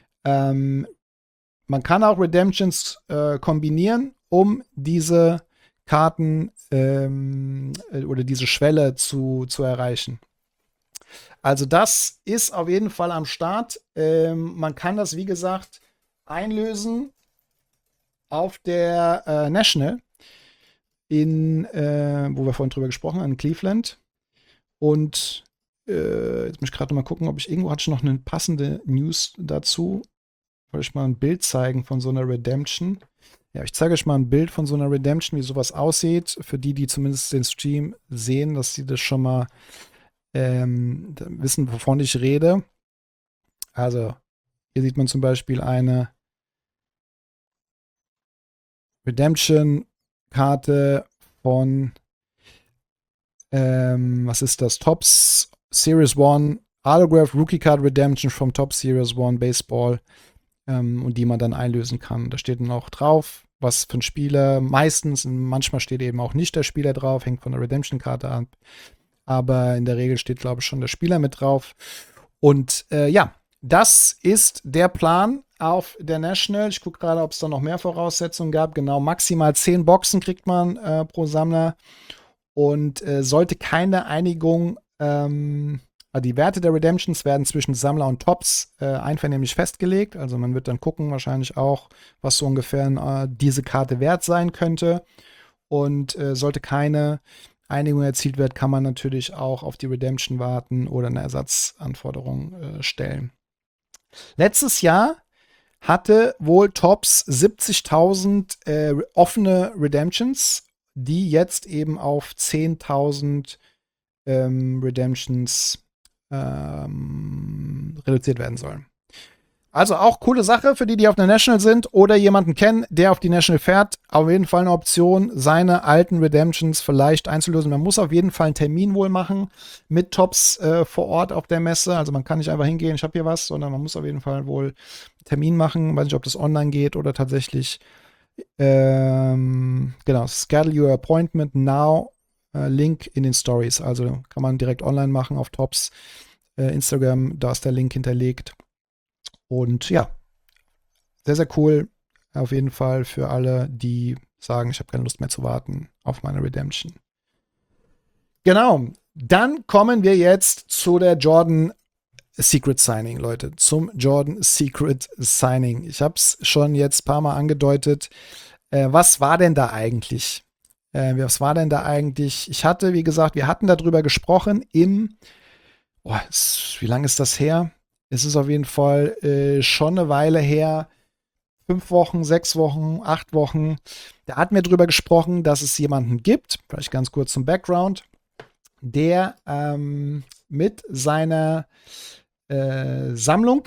Man kann auch Redemptions kombinieren, um diese Karten oder diese Schwelle zu erreichen. Also das ist auf jeden Fall am Start. Man kann das, wie gesagt, einlösen auf der National, wo wir vorhin drüber gesprochen haben, in Cleveland. Und jetzt muss ich gerade noch mal gucken, ob ich irgendwo hatte ich noch eine passende News dazu. Wollte ich mal ein Bild zeigen von so einer Redemption. Ja, ich zeige euch mal ein Bild von so einer Redemption, wie sowas aussieht. Für die, die zumindest den Stream sehen, dass sie das schon mal wissen, wovon ich rede. Also, hier sieht man zum Beispiel eine Redemption-Karte von was ist das? Tops Series 1 Autograph Rookie Card Redemption from Top Series 1 Baseball. Und die man dann einlösen kann. Da steht dann auch drauf, was für ein Spieler, meistens, manchmal steht eben auch nicht der Spieler drauf, hängt von der Redemption-Karte ab. Aber in der Regel steht, glaube ich, schon der Spieler mit drauf. Und ja, das ist der Plan auf der National. Ich gucke gerade, ob es da noch mehr Voraussetzungen gab. Genau, maximal 10 Boxen kriegt man pro Sammler. Und sollte keine Einigung die Werte der Redemptions werden zwischen Sammler und Tops einvernehmlich festgelegt. Also man wird dann gucken, wahrscheinlich auch, was so ungefähr diese Karte wert sein könnte. Und sollte keine Einigung erzielt werden, kann man natürlich auch auf die Redemption warten oder eine Ersatzanforderung stellen. Letztes Jahr hatte wohl Tops 70.000 offene Redemptions, die jetzt eben auf 10.000 Redemptions reduziert werden sollen. Also auch coole Sache für die, die auf der National sind oder jemanden kennen, der auf die National fährt. Auf jeden Fall eine Option, seine alten Redemptions vielleicht einzulösen. Man muss auf jeden Fall einen Termin wohl machen mit Tops vor Ort auf der Messe. Also man kann nicht einfach hingehen, ich habe hier was, sondern man muss auf jeden Fall wohl einen Termin machen. Weiß nicht, ob das online geht oder tatsächlich genau, schedule your appointment now, Link in den Stories. Also kann man direkt online machen auf Tops Instagram, da ist der Link hinterlegt. Und ja, sehr, sehr cool. Auf jeden Fall für alle, die sagen, ich habe keine Lust mehr zu warten auf meine Redemption. Genau, dann kommen wir jetzt zu der Jordan Secret Signing, Leute. Zum Jordan Secret Signing. Ich habe es schon jetzt ein paar Mal angedeutet. Was war denn da eigentlich? Ich hatte, wie gesagt, wir hatten darüber gesprochen wie lange ist das her? Es ist auf jeden Fall schon eine Weile her. 5 Wochen, 6 Wochen, 8 Wochen. Da hatten wir drüber gesprochen, dass es jemanden gibt, vielleicht ganz kurz zum Background, der mit seiner Sammlung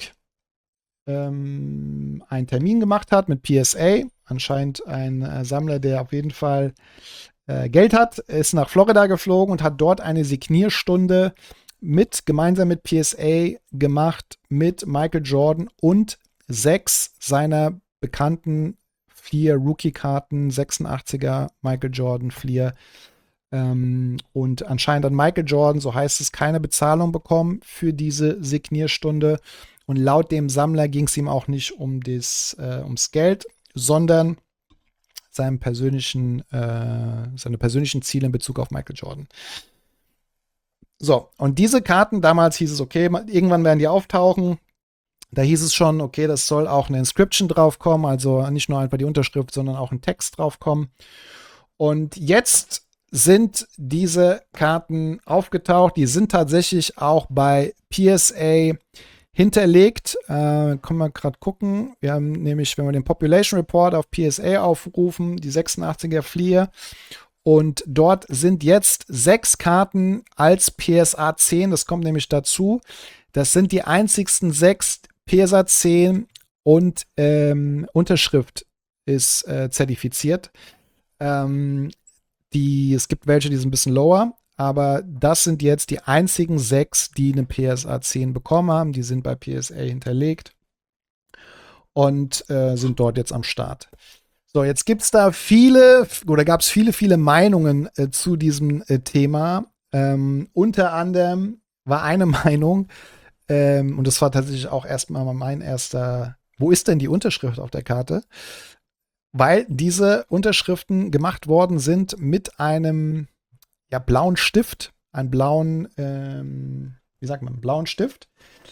einen Termin gemacht hat mit PSA. Anscheinend ein Sammler, der auf jeden Fall Geld hat, ist nach Florida geflogen und hat dort eine Signierstunde gemeinsam mit PSA gemacht mit Michael Jordan und 6 seiner bekannten Fleer Rookie-Karten, 86er Michael Jordan Fleer. Und anscheinend hat Michael Jordan, so heißt es, keine Bezahlung bekommen für diese Signierstunde. Und laut dem Sammler ging es ihm auch nicht ums Geld, sondern seine persönlichen Ziele in Bezug auf Michael Jordan. So, und diese Karten, damals hieß es, okay, irgendwann werden die auftauchen. Da hieß es schon, okay, das soll auch eine Inscription draufkommen, also nicht nur einfach die Unterschrift, sondern auch ein Text draufkommen. Und jetzt sind diese Karten aufgetaucht. Die sind tatsächlich auch bei PSA hinterlegt. Können wir gerade gucken. Wir haben nämlich, wenn wir den Population Report auf PSA aufrufen, die 86er Fleer. Und dort sind jetzt 6 Karten als PSA 10. Das kommt nämlich dazu. Das sind die einzigsten 6 PSA 10 und Unterschrift ist zertifiziert. Es gibt welche, die sind ein bisschen lower, aber das sind jetzt die einzigen 6, die eine PSA 10 bekommen haben. Die sind bei PSA hinterlegt und sind dort jetzt am Start. So, jetzt gibt es da gab es viele Meinungen zu diesem Thema. Unter anderem war eine Meinung, und das war tatsächlich auch erstmal mein erster, wo ist denn die Unterschrift auf der Karte? Weil diese Unterschriften gemacht worden sind mit einem blauen Stift, einen blauen, blauen Stift.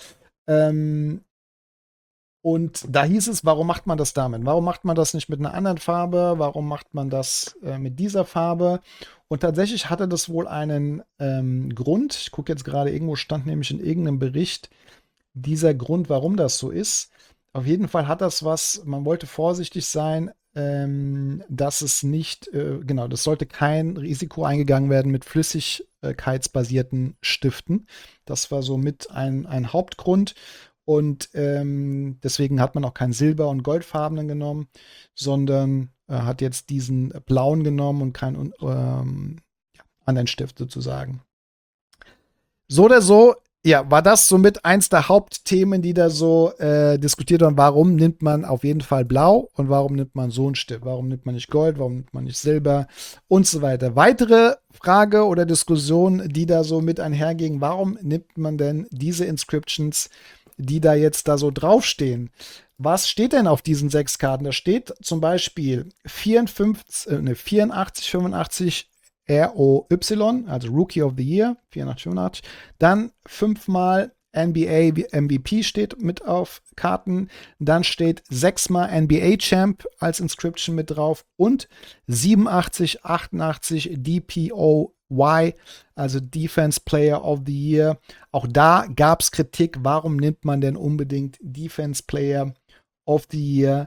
Und da hieß es, warum macht man das damit? Warum macht man das nicht mit einer anderen Farbe? Warum macht man das mit dieser Farbe? Und tatsächlich hatte das wohl einen Grund. Ich gucke jetzt gerade, irgendwo stand nämlich in irgendeinem Bericht dieser Grund, warum das so ist. Auf jeden Fall hat das man wollte vorsichtig sein, dass es nicht, das sollte kein Risiko eingegangen werden mit flüssigkeitsbasierten Stiften. Das war so mit ein Hauptgrund. Und deswegen hat man auch keinen Silber- und Goldfarbenen genommen, sondern hat jetzt diesen blauen genommen und keinen anderen Stift sozusagen. So oder so, ja, war das somit eins der Hauptthemen, die da so diskutiert werden. Warum nimmt man auf jeden Fall blau und warum nimmt man so einen Stift? Warum nimmt man nicht Gold? Warum nimmt man nicht Silber? Und so weiter. Weitere Frage oder Diskussion, die da so mit einherging, warum nimmt man denn diese Inscriptions, die da jetzt da so draufstehen? Was steht denn auf diesen 6 Karten? Da steht zum Beispiel 84, 85 ROY, also Rookie of the Year, 84, 85. Dann 5-mal NBA MVP steht mit auf Karten. Dann steht 6-mal NBA Champ als Inscription mit drauf und 87, 88 DPOY, also Defense Player of the Year. Auch da gab es Kritik, warum nimmt man denn unbedingt Defense Player of the Year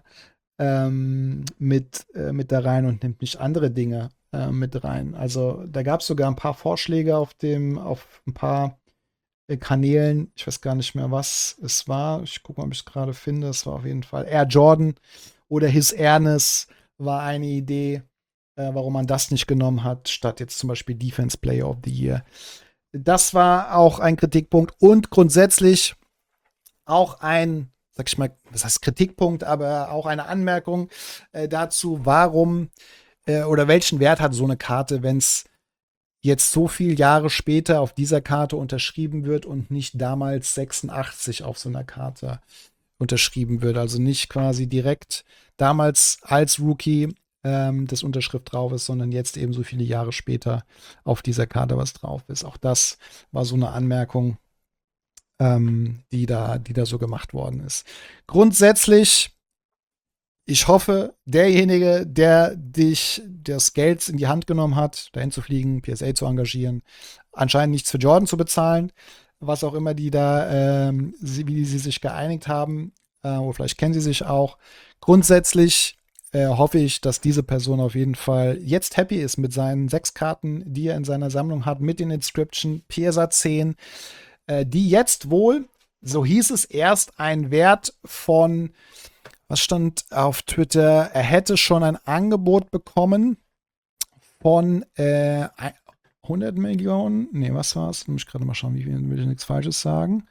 mit da rein und nimmt nicht andere Dinge mit rein. Also da gab es sogar ein paar Vorschläge auf ein paar Kanälen. Ich weiß gar nicht mehr, was es war. Ich gucke mal, ob ich es gerade finde. Es war auf jeden Fall Air Jordan oder His Airness war eine Idee, warum man das nicht genommen hat, statt jetzt zum Beispiel Defense Player of the Year. Das war auch ein Kritikpunkt und grundsätzlich auch ein, sag ich mal, was heißt Kritikpunkt, aber auch eine Anmerkung dazu, warum oder welchen Wert hat so eine Karte, wenn es jetzt so viele Jahre später auf dieser Karte unterschrieben wird und nicht damals 86 auf so einer Karte unterschrieben wird. Also nicht quasi direkt damals als Rookie das Unterschrift drauf ist, sondern jetzt eben so viele Jahre später auf dieser Karte was drauf ist. Auch das war so eine Anmerkung, die da so gemacht worden ist. Grundsätzlich, ich hoffe, derjenige, der dich das Geld in die Hand genommen hat, dahin zu fliegen, PSA zu engagieren, anscheinend nichts für Jordan zu bezahlen, was auch immer die da, wie sie sich geeinigt haben, oder vielleicht kennen sie sich auch. Grundsätzlich hoffe ich, dass diese Person auf jeden Fall jetzt happy ist mit seinen 6 Karten, die er in seiner Sammlung hat, mit den Inscription PSA 10, die jetzt wohl, so hieß es erst, ein Wert von, was stand auf Twitter, er hätte schon ein Angebot bekommen von 100 Millionen, nee, was war es? Muss ich gerade mal schauen, wie viel, will ich nichts Falsches sagen.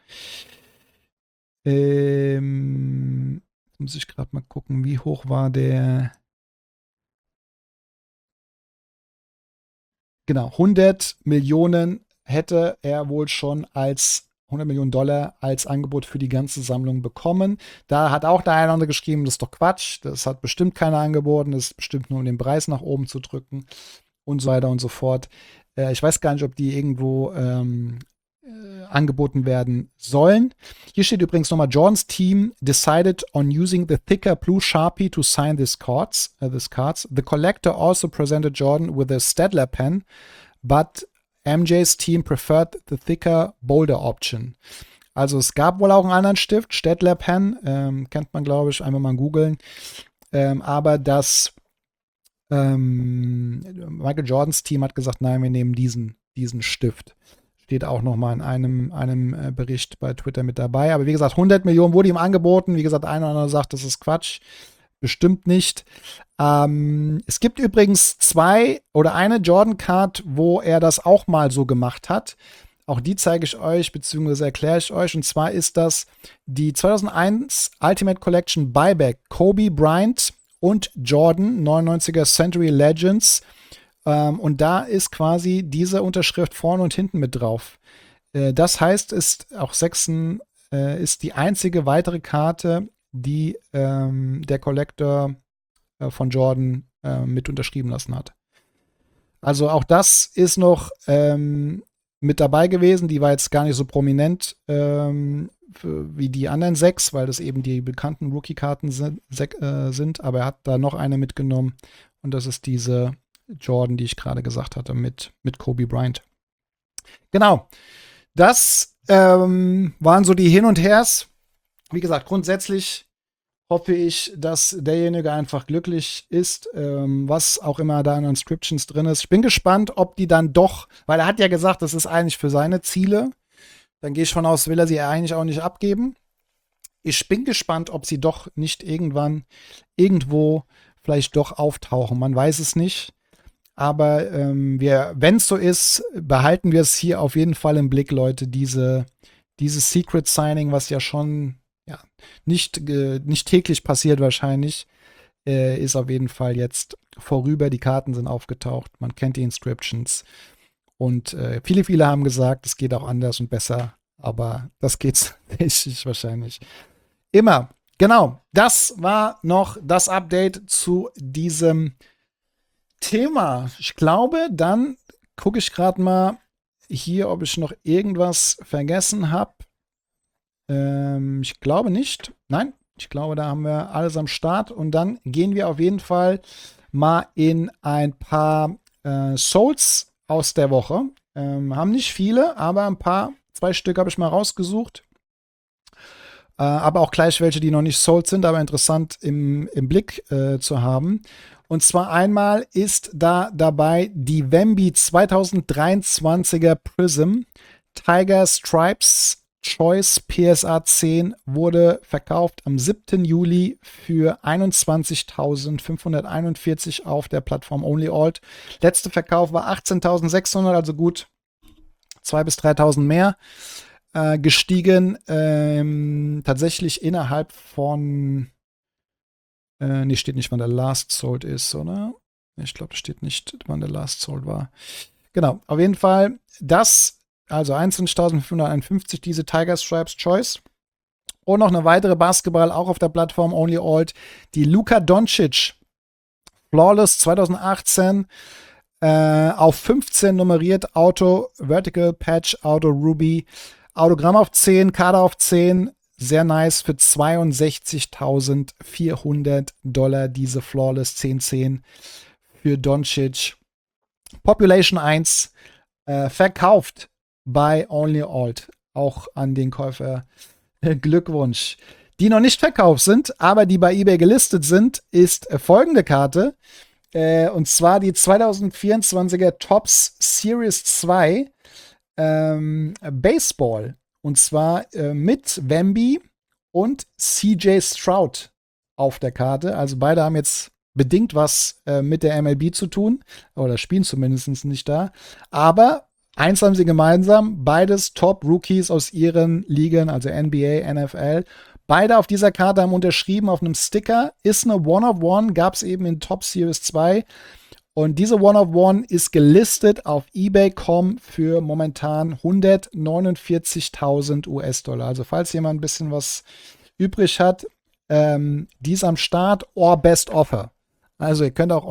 Muss ich gerade mal gucken, wie hoch war der? Genau, 100 Millionen hätte er wohl schon als 100 Millionen Dollar als Angebot für die ganze Sammlung bekommen. Da hat auch der eine oder andere geschrieben, das ist doch Quatsch, das hat bestimmt keiner angeboten, das ist bestimmt nur um den Preis nach oben zu drücken und so weiter und so fort. Ich weiß gar nicht, ob die irgendwo angeboten werden sollen. Hier steht übrigens nochmal, Jordans team decided on using the thicker blue Sharpie to sign these cards. The collector also presented Jordan with a Stadler pen, but MJ's team preferred the thicker Boulder option. Also es gab wohl auch einen anderen Stift, Stadler Pen, kennt man, glaube ich, einmal mal googeln. Aber das Michael Jordans Team hat gesagt, nein, wir nehmen diesen Stift. Steht auch noch mal in einem Bericht bei Twitter mit dabei. Aber wie gesagt, 100 Millionen wurde ihm angeboten. Wie gesagt, einer oder andere sagt, das ist Quatsch. Bestimmt nicht. Es gibt übrigens 2 oder eine Jordan-Card, wo er das auch mal so gemacht hat. Auch die zeige ich euch, beziehungsweise erkläre ich euch. Und zwar ist das die 2001 Ultimate Collection Buyback Kobe Bryant und Jordan 99er Century Legends. Und da ist quasi diese Unterschrift vorne und hinten mit drauf. Das heißt, ist auch 6 ist die einzige weitere Karte, die der Collector von Jordan mit unterschrieben lassen hat. Also auch das ist noch mit dabei gewesen. Die war jetzt gar nicht so prominent wie die anderen 6, weil das eben die bekannten Rookie-Karten sind. Aber er hat da noch eine mitgenommen. Und das ist diese Jordan, die ich gerade gesagt hatte, mit Kobe Bryant. Genau. Das waren so die Hin und Hers. Wie gesagt, grundsätzlich hoffe ich, dass derjenige einfach glücklich ist, was auch immer da an Inscriptions drin ist. Ich bin gespannt, ob die dann doch, weil er hat ja gesagt, das ist eigentlich für seine Ziele. Dann gehe ich von aus, will er sie eigentlich auch nicht abgeben. Ich bin gespannt, ob sie doch nicht irgendwann irgendwo vielleicht doch auftauchen. Man weiß es nicht. Aber wenn es so ist, behalten wir es hier auf jeden Fall im Blick, Leute. Dieses Secret Signing, was ja schon nicht täglich passiert wahrscheinlich, ist auf jeden Fall jetzt vorüber. Die Karten sind aufgetaucht. Man kennt die Inscriptions. Und viele haben gesagt, es geht auch anders und besser. Aber das geht tatsächlich wahrscheinlich immer. Genau, das war noch das Update zu diesem Thema. Ich glaube, dann gucke ich gerade mal hier, ob ich noch irgendwas vergessen habe. Ich glaube nicht. Nein, ich glaube, da haben wir alles am Start. Und dann gehen wir auf jeden Fall mal in ein paar Souls aus der Woche. Haben nicht viele, aber ein paar. 2 Stück habe ich mal rausgesucht. Aber auch gleich welche, die noch nicht sold sind, aber interessant im Blick zu haben. Und zwar einmal ist da dabei die Wemby 2023er Prism Tiger Stripes Choice PSA 10 wurde verkauft am 7. Juli für 21.541 auf der Plattform Only Alt. Letzte Verkauf war 18.600, also gut 2.000 bis 3.000 mehr. Gestiegen, tatsächlich innerhalb von, nee, steht nicht, wann der Last Sold ist, oder? Ich glaube, es steht nicht, wann der Last Sold war. Genau, auf jeden Fall das, also 21.551, diese Tiger Stripes Choice. Und noch eine weitere Basketball, auch auf der Plattform Only Alt, die Luka Doncic Flawless 2018, auf 15 nummeriert, Auto, Vertical Patch, Auto Ruby, Autogramm auf 10, Karte auf 10, sehr nice für 62.400 diese Flawless 1010 für Doncic. Population 1 verkauft bei Only Alt. Auch an den Käufer Glückwunsch. Die noch nicht verkauft sind, aber die bei eBay gelistet sind, ist folgende Karte. Und zwar die 2024er Topps Series 2 Baseball. Und zwar mit Wemby und CJ Stroud auf der Karte. Also beide haben jetzt bedingt was mit der MLB zu tun. Oder spielen zumindest nicht da. Aber eins haben sie gemeinsam. Beides Top-Rookies aus ihren Ligen, also NBA, NFL. Beide auf dieser Karte haben unterschrieben auf einem Sticker. Ist eine One-of-One. Gab es eben in Top Series 2. Und diese One-of-One ist gelistet auf eBay.com für momentan 149.000 US-Dollar. Also falls jemand ein bisschen was übrig hat, die ist am Start or Best Offer. Also ihr könnt auch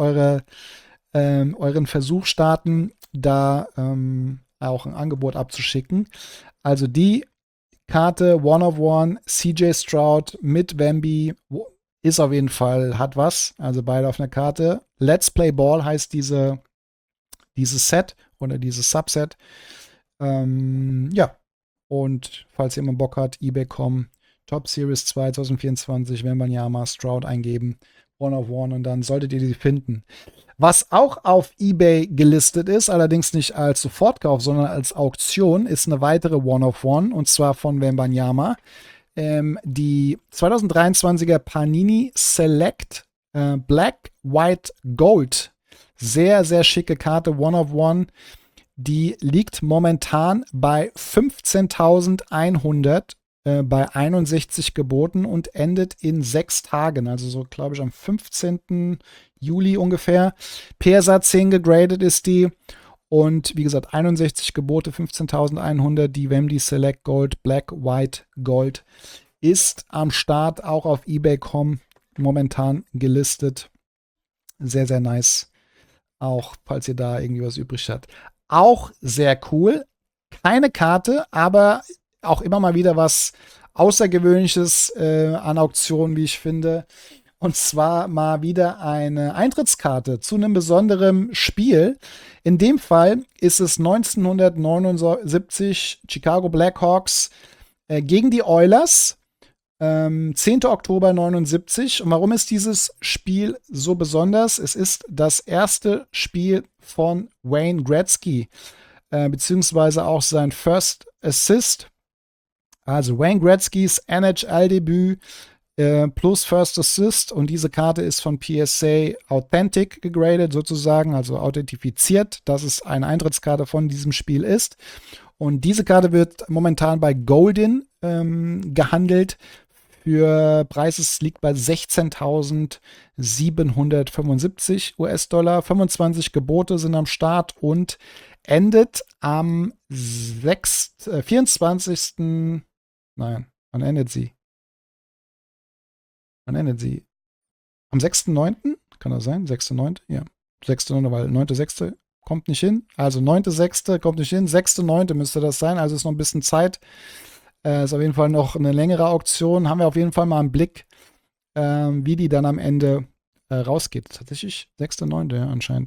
euren Versuch starten, da auch ein Angebot abzuschicken. Also die Karte One-of-One, CJ Stroud mit Wemby ist auf jeden Fall, hat was. Also beide auf einer Karte. Let's Play Ball heißt dieses Set oder dieses Subset. Ja. Und falls jemand Bock hat, eBay.com, Top Series 2024, Wembanyama, Stroud eingeben, One-of-One und dann solltet ihr die finden. Was auch auf eBay gelistet ist, allerdings nicht als Sofortkauf, sondern als Auktion, ist eine weitere One-of-One und zwar von Wembanyama. Die 2023er Panini Select Black, White, Gold. Sehr, sehr schicke Karte, One-of-One. Die liegt momentan bei 15.100 bei 61 geboten und endet in 6 Tagen. Also so, glaube ich, am 15. Juli ungefähr. PSA 10 gegradet ist die. Und wie gesagt, 61 Gebote, 15.100. Die Wemby Select Gold, Black, White, Gold ist am Start, auch auf eBay.com momentan gelistet. Sehr, sehr nice. Auch falls ihr da irgendwie was übrig habt. Auch sehr cool. Keine Karte, aber auch immer mal wieder was Außergewöhnliches an Auktionen, wie ich finde. Und zwar mal wieder eine Eintrittskarte zu einem besonderen Spiel. In dem Fall ist es 1979 Chicago Blackhawks gegen die Oilers. 10. Oktober 79. Und warum ist dieses Spiel so besonders? Es ist das erste Spiel von Wayne Gretzky, beziehungsweise auch sein First Assist. Also Wayne Gretzkys NHL-Debüt plus First Assist. Und diese Karte ist von PSA Authentic gegradet, sozusagen, also authentifiziert, dass es eine Eintrittskarte von diesem Spiel ist. Und diese Karte wird momentan bei Goldin gehandelt. Für Preis liegt bei 16.775 US-Dollar. 25 Gebote sind am Start und endet am 24. Nein, wann endet sie? Wann endet sie? Am 6.9.? Kann das sein? 6.9.? Ja. 6.9., weil 9.6. kommt nicht hin. Also 9.6. kommt nicht hin. 6.9. müsste das sein. Also ist noch ein bisschen Zeit. Ist auf jeden Fall noch eine längere Auktion. Haben wir auf jeden Fall mal einen Blick, wie die dann am Ende rausgeht. Tatsächlich 6.9. ja, anscheinend.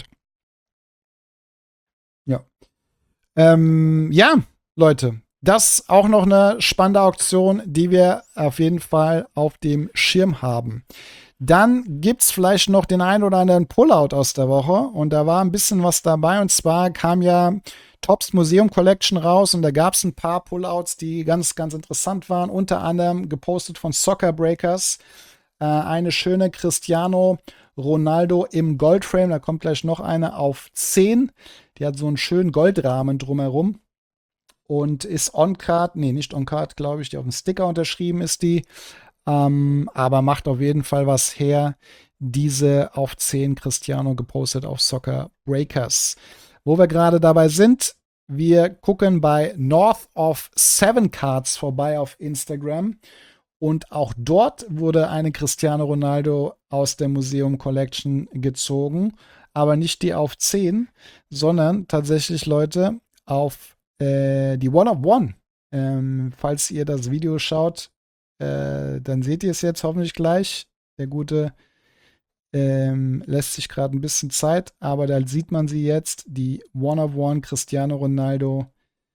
Ja. Ja, Leute. Das ist auch noch eine spannende Auktion, die wir auf jeden Fall auf dem Schirm haben. Dann gibt es vielleicht noch den einen oder anderen Pullout aus der Woche. Und da war ein bisschen was dabei. Und zwar kam ja Topps Museum Collection raus. Und da gab es ein paar Pullouts, die ganz, ganz interessant waren. Unter anderem gepostet von Soccer Breakers. Eine schöne Cristiano Ronaldo im Goldframe. Da kommt gleich noch eine auf 10. Die hat so einen schönen Goldrahmen drumherum. Und ist on-card, nee, nicht on-card, glaube ich, die auf dem Sticker unterschrieben ist die. Aber macht auf jeden Fall was her. Diese auf 10 Cristiano gepostet auf Soccer Breakers. Wo wir gerade dabei sind, wir gucken bei North of 7 Cards vorbei auf Instagram. Und auch dort wurde eine Cristiano Ronaldo aus der Museum Collection gezogen. Aber nicht die auf 10, sondern tatsächlich, Leute, auf die One of One. Falls ihr das Video schaut, dann seht ihr es jetzt hoffentlich gleich. Der Gute lässt sich gerade ein bisschen Zeit, aber da sieht man sie jetzt. Die One of One Cristiano Ronaldo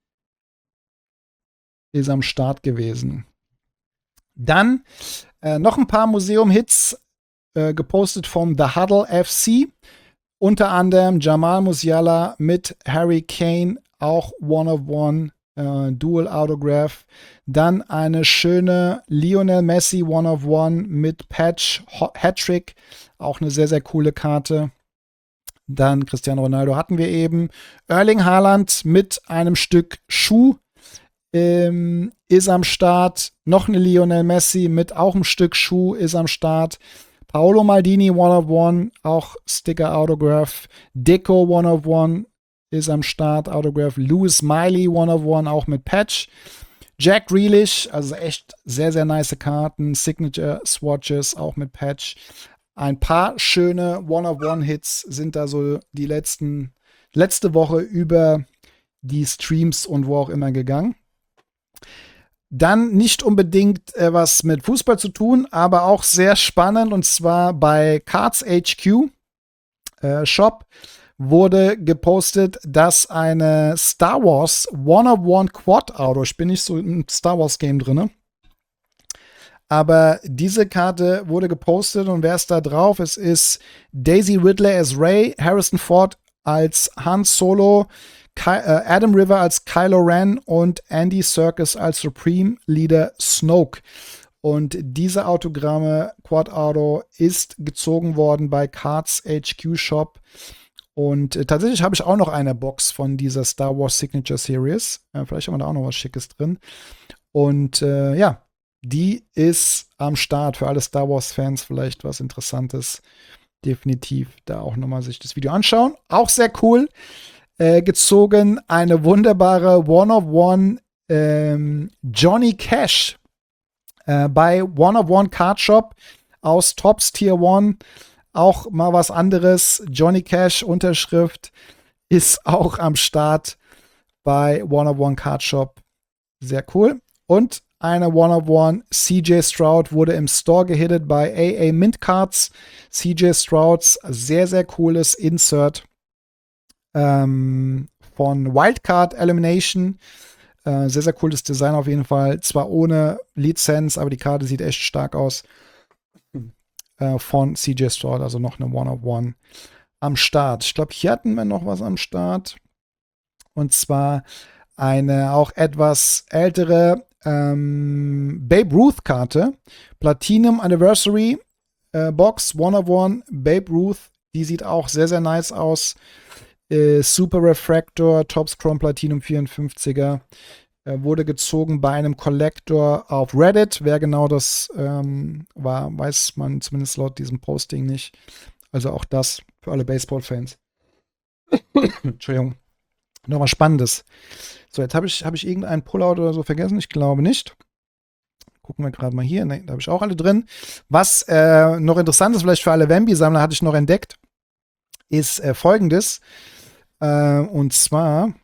ist am Start gewesen. Dann noch ein paar Museum-Hits gepostet vom The Huddle FC. Unter anderem Jamal Musiala mit Harry Kane, auch One of One, Dual Autograph. Dann eine schöne Lionel Messi One of One mit Patch Hattrick, auch eine sehr, sehr coole Karte. Dann Cristiano Ronaldo hatten wir eben. Erling Haaland mit einem Stück Schuh ist am Start. Noch eine Lionel Messi mit auch einem Stück Schuh ist am Start. Paolo Maldini One of One, auch Sticker Autograph. Deco One of One ist am Start, Autograph. Lewis Miley One of One, auch mit Patch. Jack Grealish, also echt sehr, sehr nice Karten. Signature Swatches, auch mit Patch. Ein paar schöne One of One Hits sind da so die letzte Woche über die Streams und wo auch immer gegangen. Dann nicht unbedingt was mit Fußball zu tun, aber auch sehr spannend, und zwar bei Cards HQ Shop wurde gepostet, dass eine Star Wars One-of-One Quad Auto, ich bin nicht so im Star Wars Game drin, aber diese Karte wurde gepostet, und wer ist da drauf? Es ist Daisy Ridley als Rey, Harrison Ford als Han Solo, Adam River als Kylo Ren und Andy Serkis als Supreme Leader Snoke. Und diese Autogramme, Quad Auto, ist gezogen worden bei Cards HQ Shop. Und tatsächlich habe ich auch noch eine Box von dieser Star Wars Signature Series. Vielleicht haben wir da auch noch was Schickes drin. Und ja, die ist am Start für alle Star Wars-Fans. Vielleicht was Interessantes. Definitiv da auch nochmal sich das Video anschauen. Auch sehr cool. Gezogen eine wunderbare One-of-One Johnny Cash bei One-of-One Card Shop aus Topps Tier 1. Auch mal was anderes. Johnny Cash Unterschrift ist auch am Start bei One-of-One Card Shop. Sehr cool. Und eine One-of-One CJ Stroud wurde im Store gehittet bei AA Mint Cards. CJ Strouds sehr, sehr cooles Insert von Wildcard Elimination. Sehr, sehr cooles Design auf jeden Fall. Zwar ohne Lizenz, aber die Karte sieht echt stark aus. Von CJ Stroud, also noch eine One-of-One am Start. Ich glaube, hier hatten wir noch was am Start. Und zwar eine auch etwas ältere Babe Ruth-Karte. Platinum Anniversary Box, One-of-One Babe Ruth. Die sieht auch sehr, sehr nice aus. Super Refractor, Topps Chrome Platinum 54er. Wurde gezogen bei einem Collector auf Reddit. Wer genau das war, weiß man zumindest laut diesem Posting nicht. Also auch das für alle Baseball-Fans. Entschuldigung. Noch was Spannendes. So, jetzt habe ich irgendeinen Pullout oder so vergessen. Ich glaube nicht. Gucken wir gerade mal hier. Ne, da habe ich auch alle drin. Was noch interessant ist, vielleicht für alle Wemby-Sammler, hatte ich noch entdeckt, ist folgendes. Und zwar,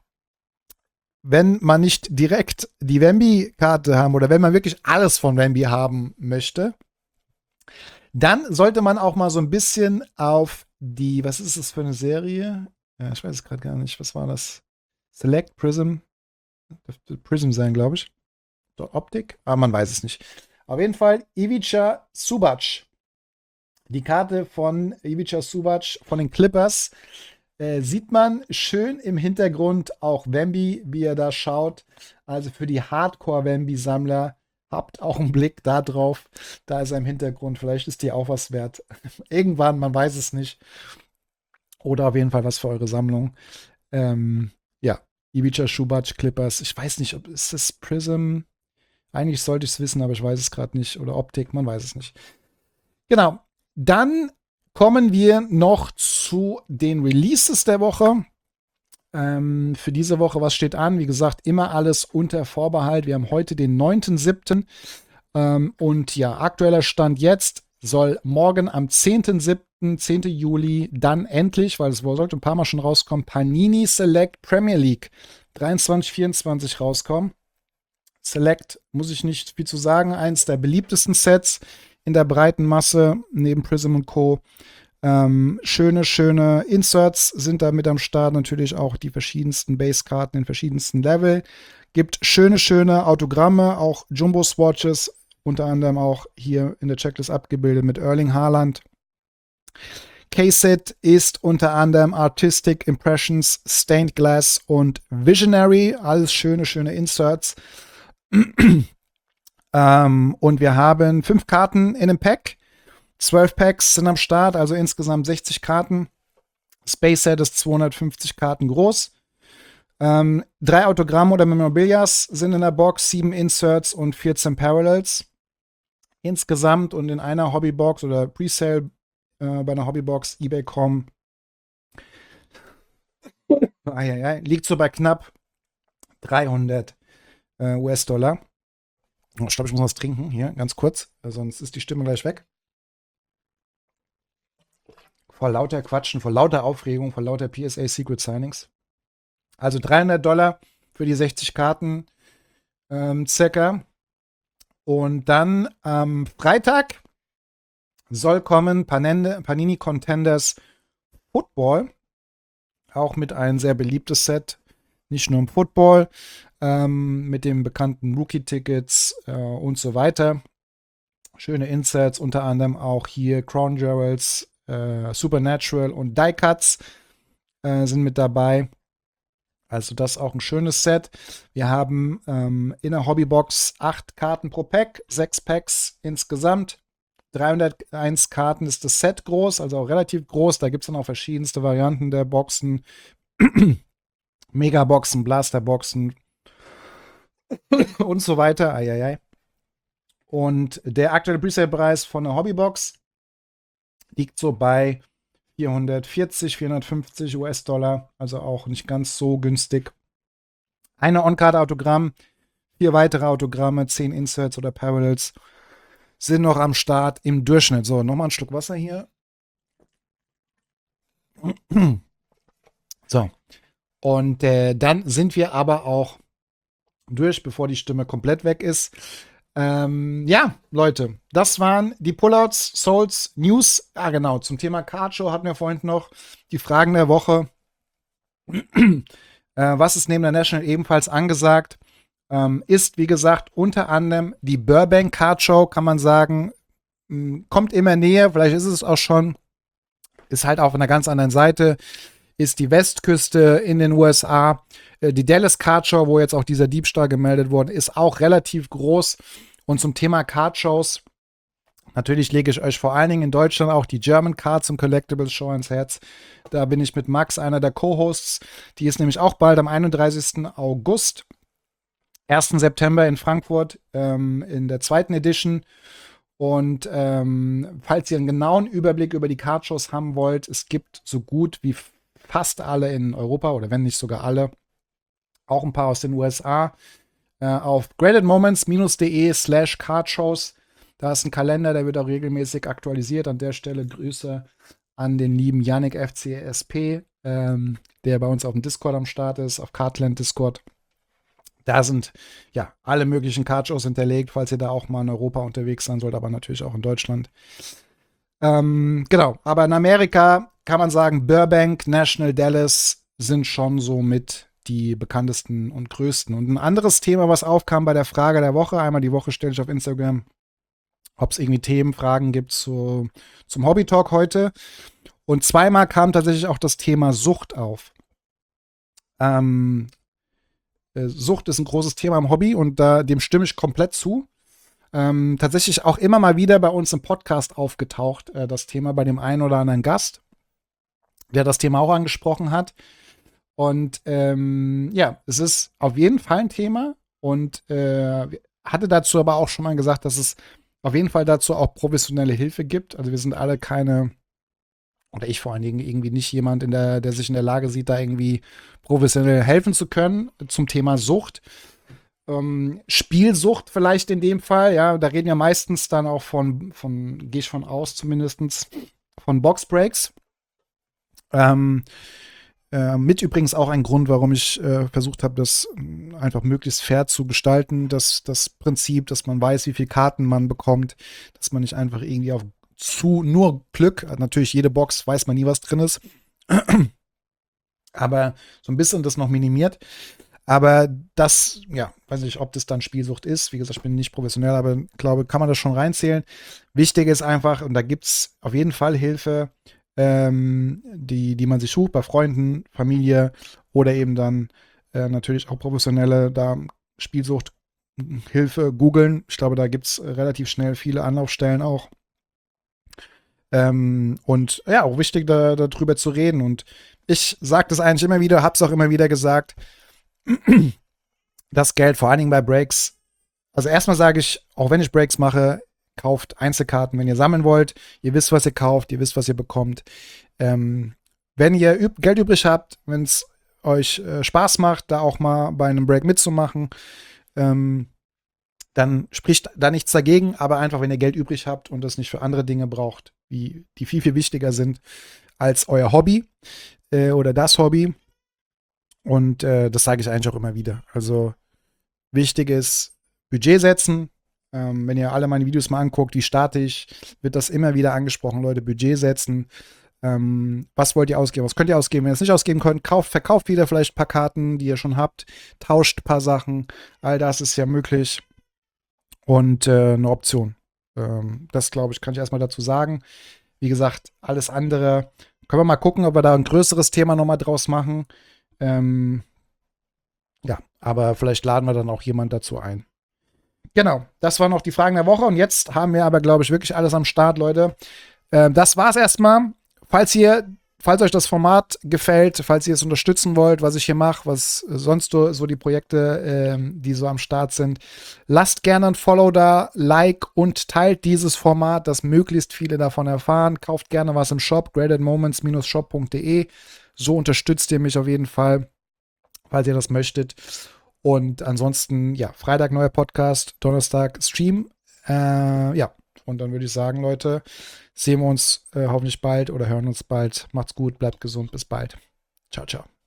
wenn man nicht direkt die Wemby-Karte haben oder wenn man wirklich alles von Wemby haben möchte, dann sollte man auch mal so ein bisschen auf die, was ist das für eine Serie? Ja, ich weiß es gerade gar nicht. Was war das? Select Prism. Dürfte Prism sein, glaube ich. Oder Optik? Aber man weiß es nicht. Auf jeden Fall Ivica Subac. Die Karte von Ivica Subac von den Clippers. Sieht man schön im Hintergrund auch Wemby, wie er da schaut. Also für die Hardcore-Wemby-Sammler, habt auch einen Blick da drauf. Da ist er im Hintergrund. Vielleicht ist die auch was wert. Irgendwann, man weiß es nicht. Oder auf jeden Fall was für eure Sammlung. Ja, Ivica Subac, Clippers. Ich weiß nicht, ob ist das Prism. Eigentlich sollte ich es wissen, aber ich weiß es gerade nicht. Oder Optik, man weiß es nicht. Genau. Dann kommen wir noch zu den Releases der Woche. Für diese Woche, was steht an? Wie gesagt, immer alles unter Vorbehalt. Wir haben heute den 9.7. Und ja, aktueller Stand jetzt soll morgen am 10.7., 10. Juli, dann endlich, weil es sollte ein paar Mal schon rauskommen, Panini Select Premier League 23-24 rauskommen. Select, muss ich nicht viel zu sagen, eins der beliebtesten Sets in der breiten Masse, neben Prism und Co. Schöne Inserts sind da mit am Start. Natürlich auch die verschiedensten Basekarten in verschiedensten Level. Gibt schöne Autogramme, auch Jumbo-Swatches, unter anderem auch hier in der Checklist abgebildet mit Erling Haaland. K-Set ist unter anderem Artistic Impressions, Stained Glass und Visionary. Alles schöne Inserts. Und wir haben 5 Karten in einem Pack. 12 Packs sind am Start, also insgesamt 60 Karten. Space Set ist 250 Karten groß. 3 Autogramme oder Memorabilias sind in der Box, 7 Inserts und 14 Parallels. Insgesamt und in einer Hobbybox oder Presale bei einer Hobbybox eBay.com liegt so bei knapp 300 US-Dollar. Ich glaube, ich muss was trinken hier, ganz kurz, sonst ist die Stimme gleich weg. Vor lauter Quatschen, vor lauter Aufregung, vor lauter PSA Secret Signings. Also $300 für die 60 Karten circa. Und dann am Freitag soll kommen Panini Contenders Football. Auch mit einem sehr beliebtes Set. Nicht nur im Football, mit den bekannten Rookie-Tickets und so weiter. Schöne Inserts, unter anderem auch hier Crown Jewels, Supernatural und Die Cuts sind mit dabei. Also das ist auch ein schönes Set. Wir haben in der Hobbybox 8 Karten pro Pack, 6 Packs insgesamt. 301 Karten ist das Set groß, also auch relativ groß. Da gibt es dann auch verschiedenste Varianten der Boxen. Megaboxen, Blasterboxen und so weiter. Und der aktuelle Presale-Preis von der Hobbybox liegt so bei 440, 450 US-Dollar, also auch nicht ganz so günstig. Eine On-Card-Autogramm, 4 weitere Autogramme, 10 Inserts oder Parallels sind noch am Start im Durchschnitt. So, nochmal einen Schluck Wasser hier. So, und dann sind wir aber auch durch, bevor die Stimme komplett weg ist. Ja, Leute, das waren die Pullouts, Souls, News. Ah, genau, zum Thema Cardshow hatten wir vorhin noch die Fragen der Woche. Was ist neben der National ebenfalls angesagt? Ist, wie gesagt, unter anderem die Burbank Cardshow, kann man sagen, kommt immer näher, vielleicht ist es auch schon, ist halt auf einer ganz anderen Seite, ist die Westküste in den USA. Die Dallas Cardshow, wo jetzt auch dieser Diebstahl gemeldet wurde, ist auch relativ groß. Und zum Thema Cardshows, natürlich lege ich euch vor allen Dingen in Deutschland auch die German Cards und Collectibles Show ans Herz. Da bin ich mit Max, einer der Co-Hosts. Die ist nämlich auch bald am 31. August, 1. September in Frankfurt, in der 2. Edition. Und falls ihr einen genauen Überblick über die Cardshows haben wollt, es gibt so gut wie fast alle in Europa, oder wenn nicht sogar alle, auch ein paar aus den USA, auf gradedmoments-de/cardshows. Da ist ein Kalender, der wird auch regelmäßig aktualisiert. An der Stelle Grüße an den lieben Yannick FCSP, der bei uns auf dem Discord am Start ist, auf Cardland Discord. Da sind ja alle möglichen Cardshows hinterlegt, falls ihr da auch mal in Europa unterwegs sein sollt, aber natürlich auch in Deutschland. Genau, aber in Amerika kann man sagen, Burbank, National, Dallas sind schon so mit die bekanntesten und größten. Und ein anderes Thema, was aufkam bei der Frage der Woche, einmal die Woche stelle ich auf Instagram, ob es irgendwie Themen, Fragen gibt zum Hobby-Talk heute. Und zweimal kam tatsächlich auch das Thema Sucht auf. Sucht ist ein großes Thema im Hobby und dem stimme ich komplett zu. Tatsächlich auch immer mal wieder bei uns im Podcast aufgetaucht, das Thema bei dem einen oder anderen Gast, der das Thema auch angesprochen hat. Und ja, es ist auf jeden Fall ein Thema und hatte dazu aber auch schon mal gesagt, dass es auf jeden Fall dazu auch professionelle Hilfe gibt. Also wir sind alle keine, oder ich vor allen Dingen irgendwie nicht jemand, der sich in der Lage sieht, da irgendwie professionell helfen zu können zum Thema Sucht. Spielsucht vielleicht in dem Fall, ja, da reden ja meistens dann auch von gehe ich von aus zumindest, von Boxbreaks. Mit übrigens auch ein Grund, warum ich versucht habe, das einfach möglichst fair zu gestalten, das Prinzip, dass man weiß, wie viele Karten man bekommt, dass man nicht einfach irgendwie auf nur Glück, natürlich jede Box weiß man nie, was drin ist, aber so ein bisschen das noch minimiert. Aber das, ja, weiß nicht, ob das dann Spielsucht ist. Wie gesagt, ich bin nicht professionell, aber glaube, kann man das schon reinzählen. Wichtig ist einfach, und da gibt es auf jeden Fall Hilfe, die man sich sucht bei Freunden, Familie oder eben dann natürlich auch professionelle, da Spielsucht, Hilfe googeln. Ich glaube, da gibt es relativ schnell viele Anlaufstellen auch. Und ja, auch wichtig, darüber zu reden. Und ich sage das eigentlich immer wieder, habe es auch immer wieder gesagt, das Geld, vor allen Dingen bei Breaks, also erstmal sage ich, auch wenn ich Breaks mache, kauft Einzelkarten, wenn ihr sammeln wollt. Ihr wisst, was ihr kauft, ihr wisst, was ihr bekommt. Wenn ihr Geld übrig habt, wenn es euch Spaß macht, da auch mal bei einem Break mitzumachen, dann spricht da nichts dagegen, aber einfach, wenn ihr Geld übrig habt und das nicht für andere Dinge braucht, die viel, viel wichtiger sind als euer Hobby oder das Hobby. Und das sage ich eigentlich auch immer wieder. Also wichtig ist Budget setzen. Wenn ihr alle meine Videos mal anguckt, wie starte ich, wird das immer wieder angesprochen, Leute, Budget setzen. Was wollt ihr ausgeben? Was könnt ihr ausgeben? Wenn ihr es nicht ausgeben könnt, verkauft wieder vielleicht ein paar Karten, die ihr schon habt, tauscht ein paar Sachen. All das ist ja möglich und eine Option. Das, glaube ich, kann ich erstmal dazu sagen. Wie gesagt, alles andere können wir mal gucken, ob wir da ein größeres Thema nochmal draus machen. Ja, aber vielleicht laden wir dann auch jemand dazu ein. Genau, das waren noch die Fragen der Woche und jetzt haben wir aber, glaube ich, wirklich alles am Start, Leute. Das war's erstmal. Falls euch das Format gefällt, falls ihr es unterstützen wollt, was ich hier mache, was sonst so die Projekte, die so am Start sind, lasst gerne ein Follow da, Like und teilt dieses Format, dass möglichst viele davon erfahren. Kauft gerne was im Shop, gradedmoments-shop.de. So unterstützt ihr mich auf jeden Fall, falls ihr das möchtet. Und ansonsten, ja, Freitag neuer Podcast, Donnerstag Stream. Ja, und dann würde ich sagen, Leute, sehen wir uns hoffentlich bald oder hören uns bald. Macht's gut, bleibt gesund, bis bald. Ciao, ciao.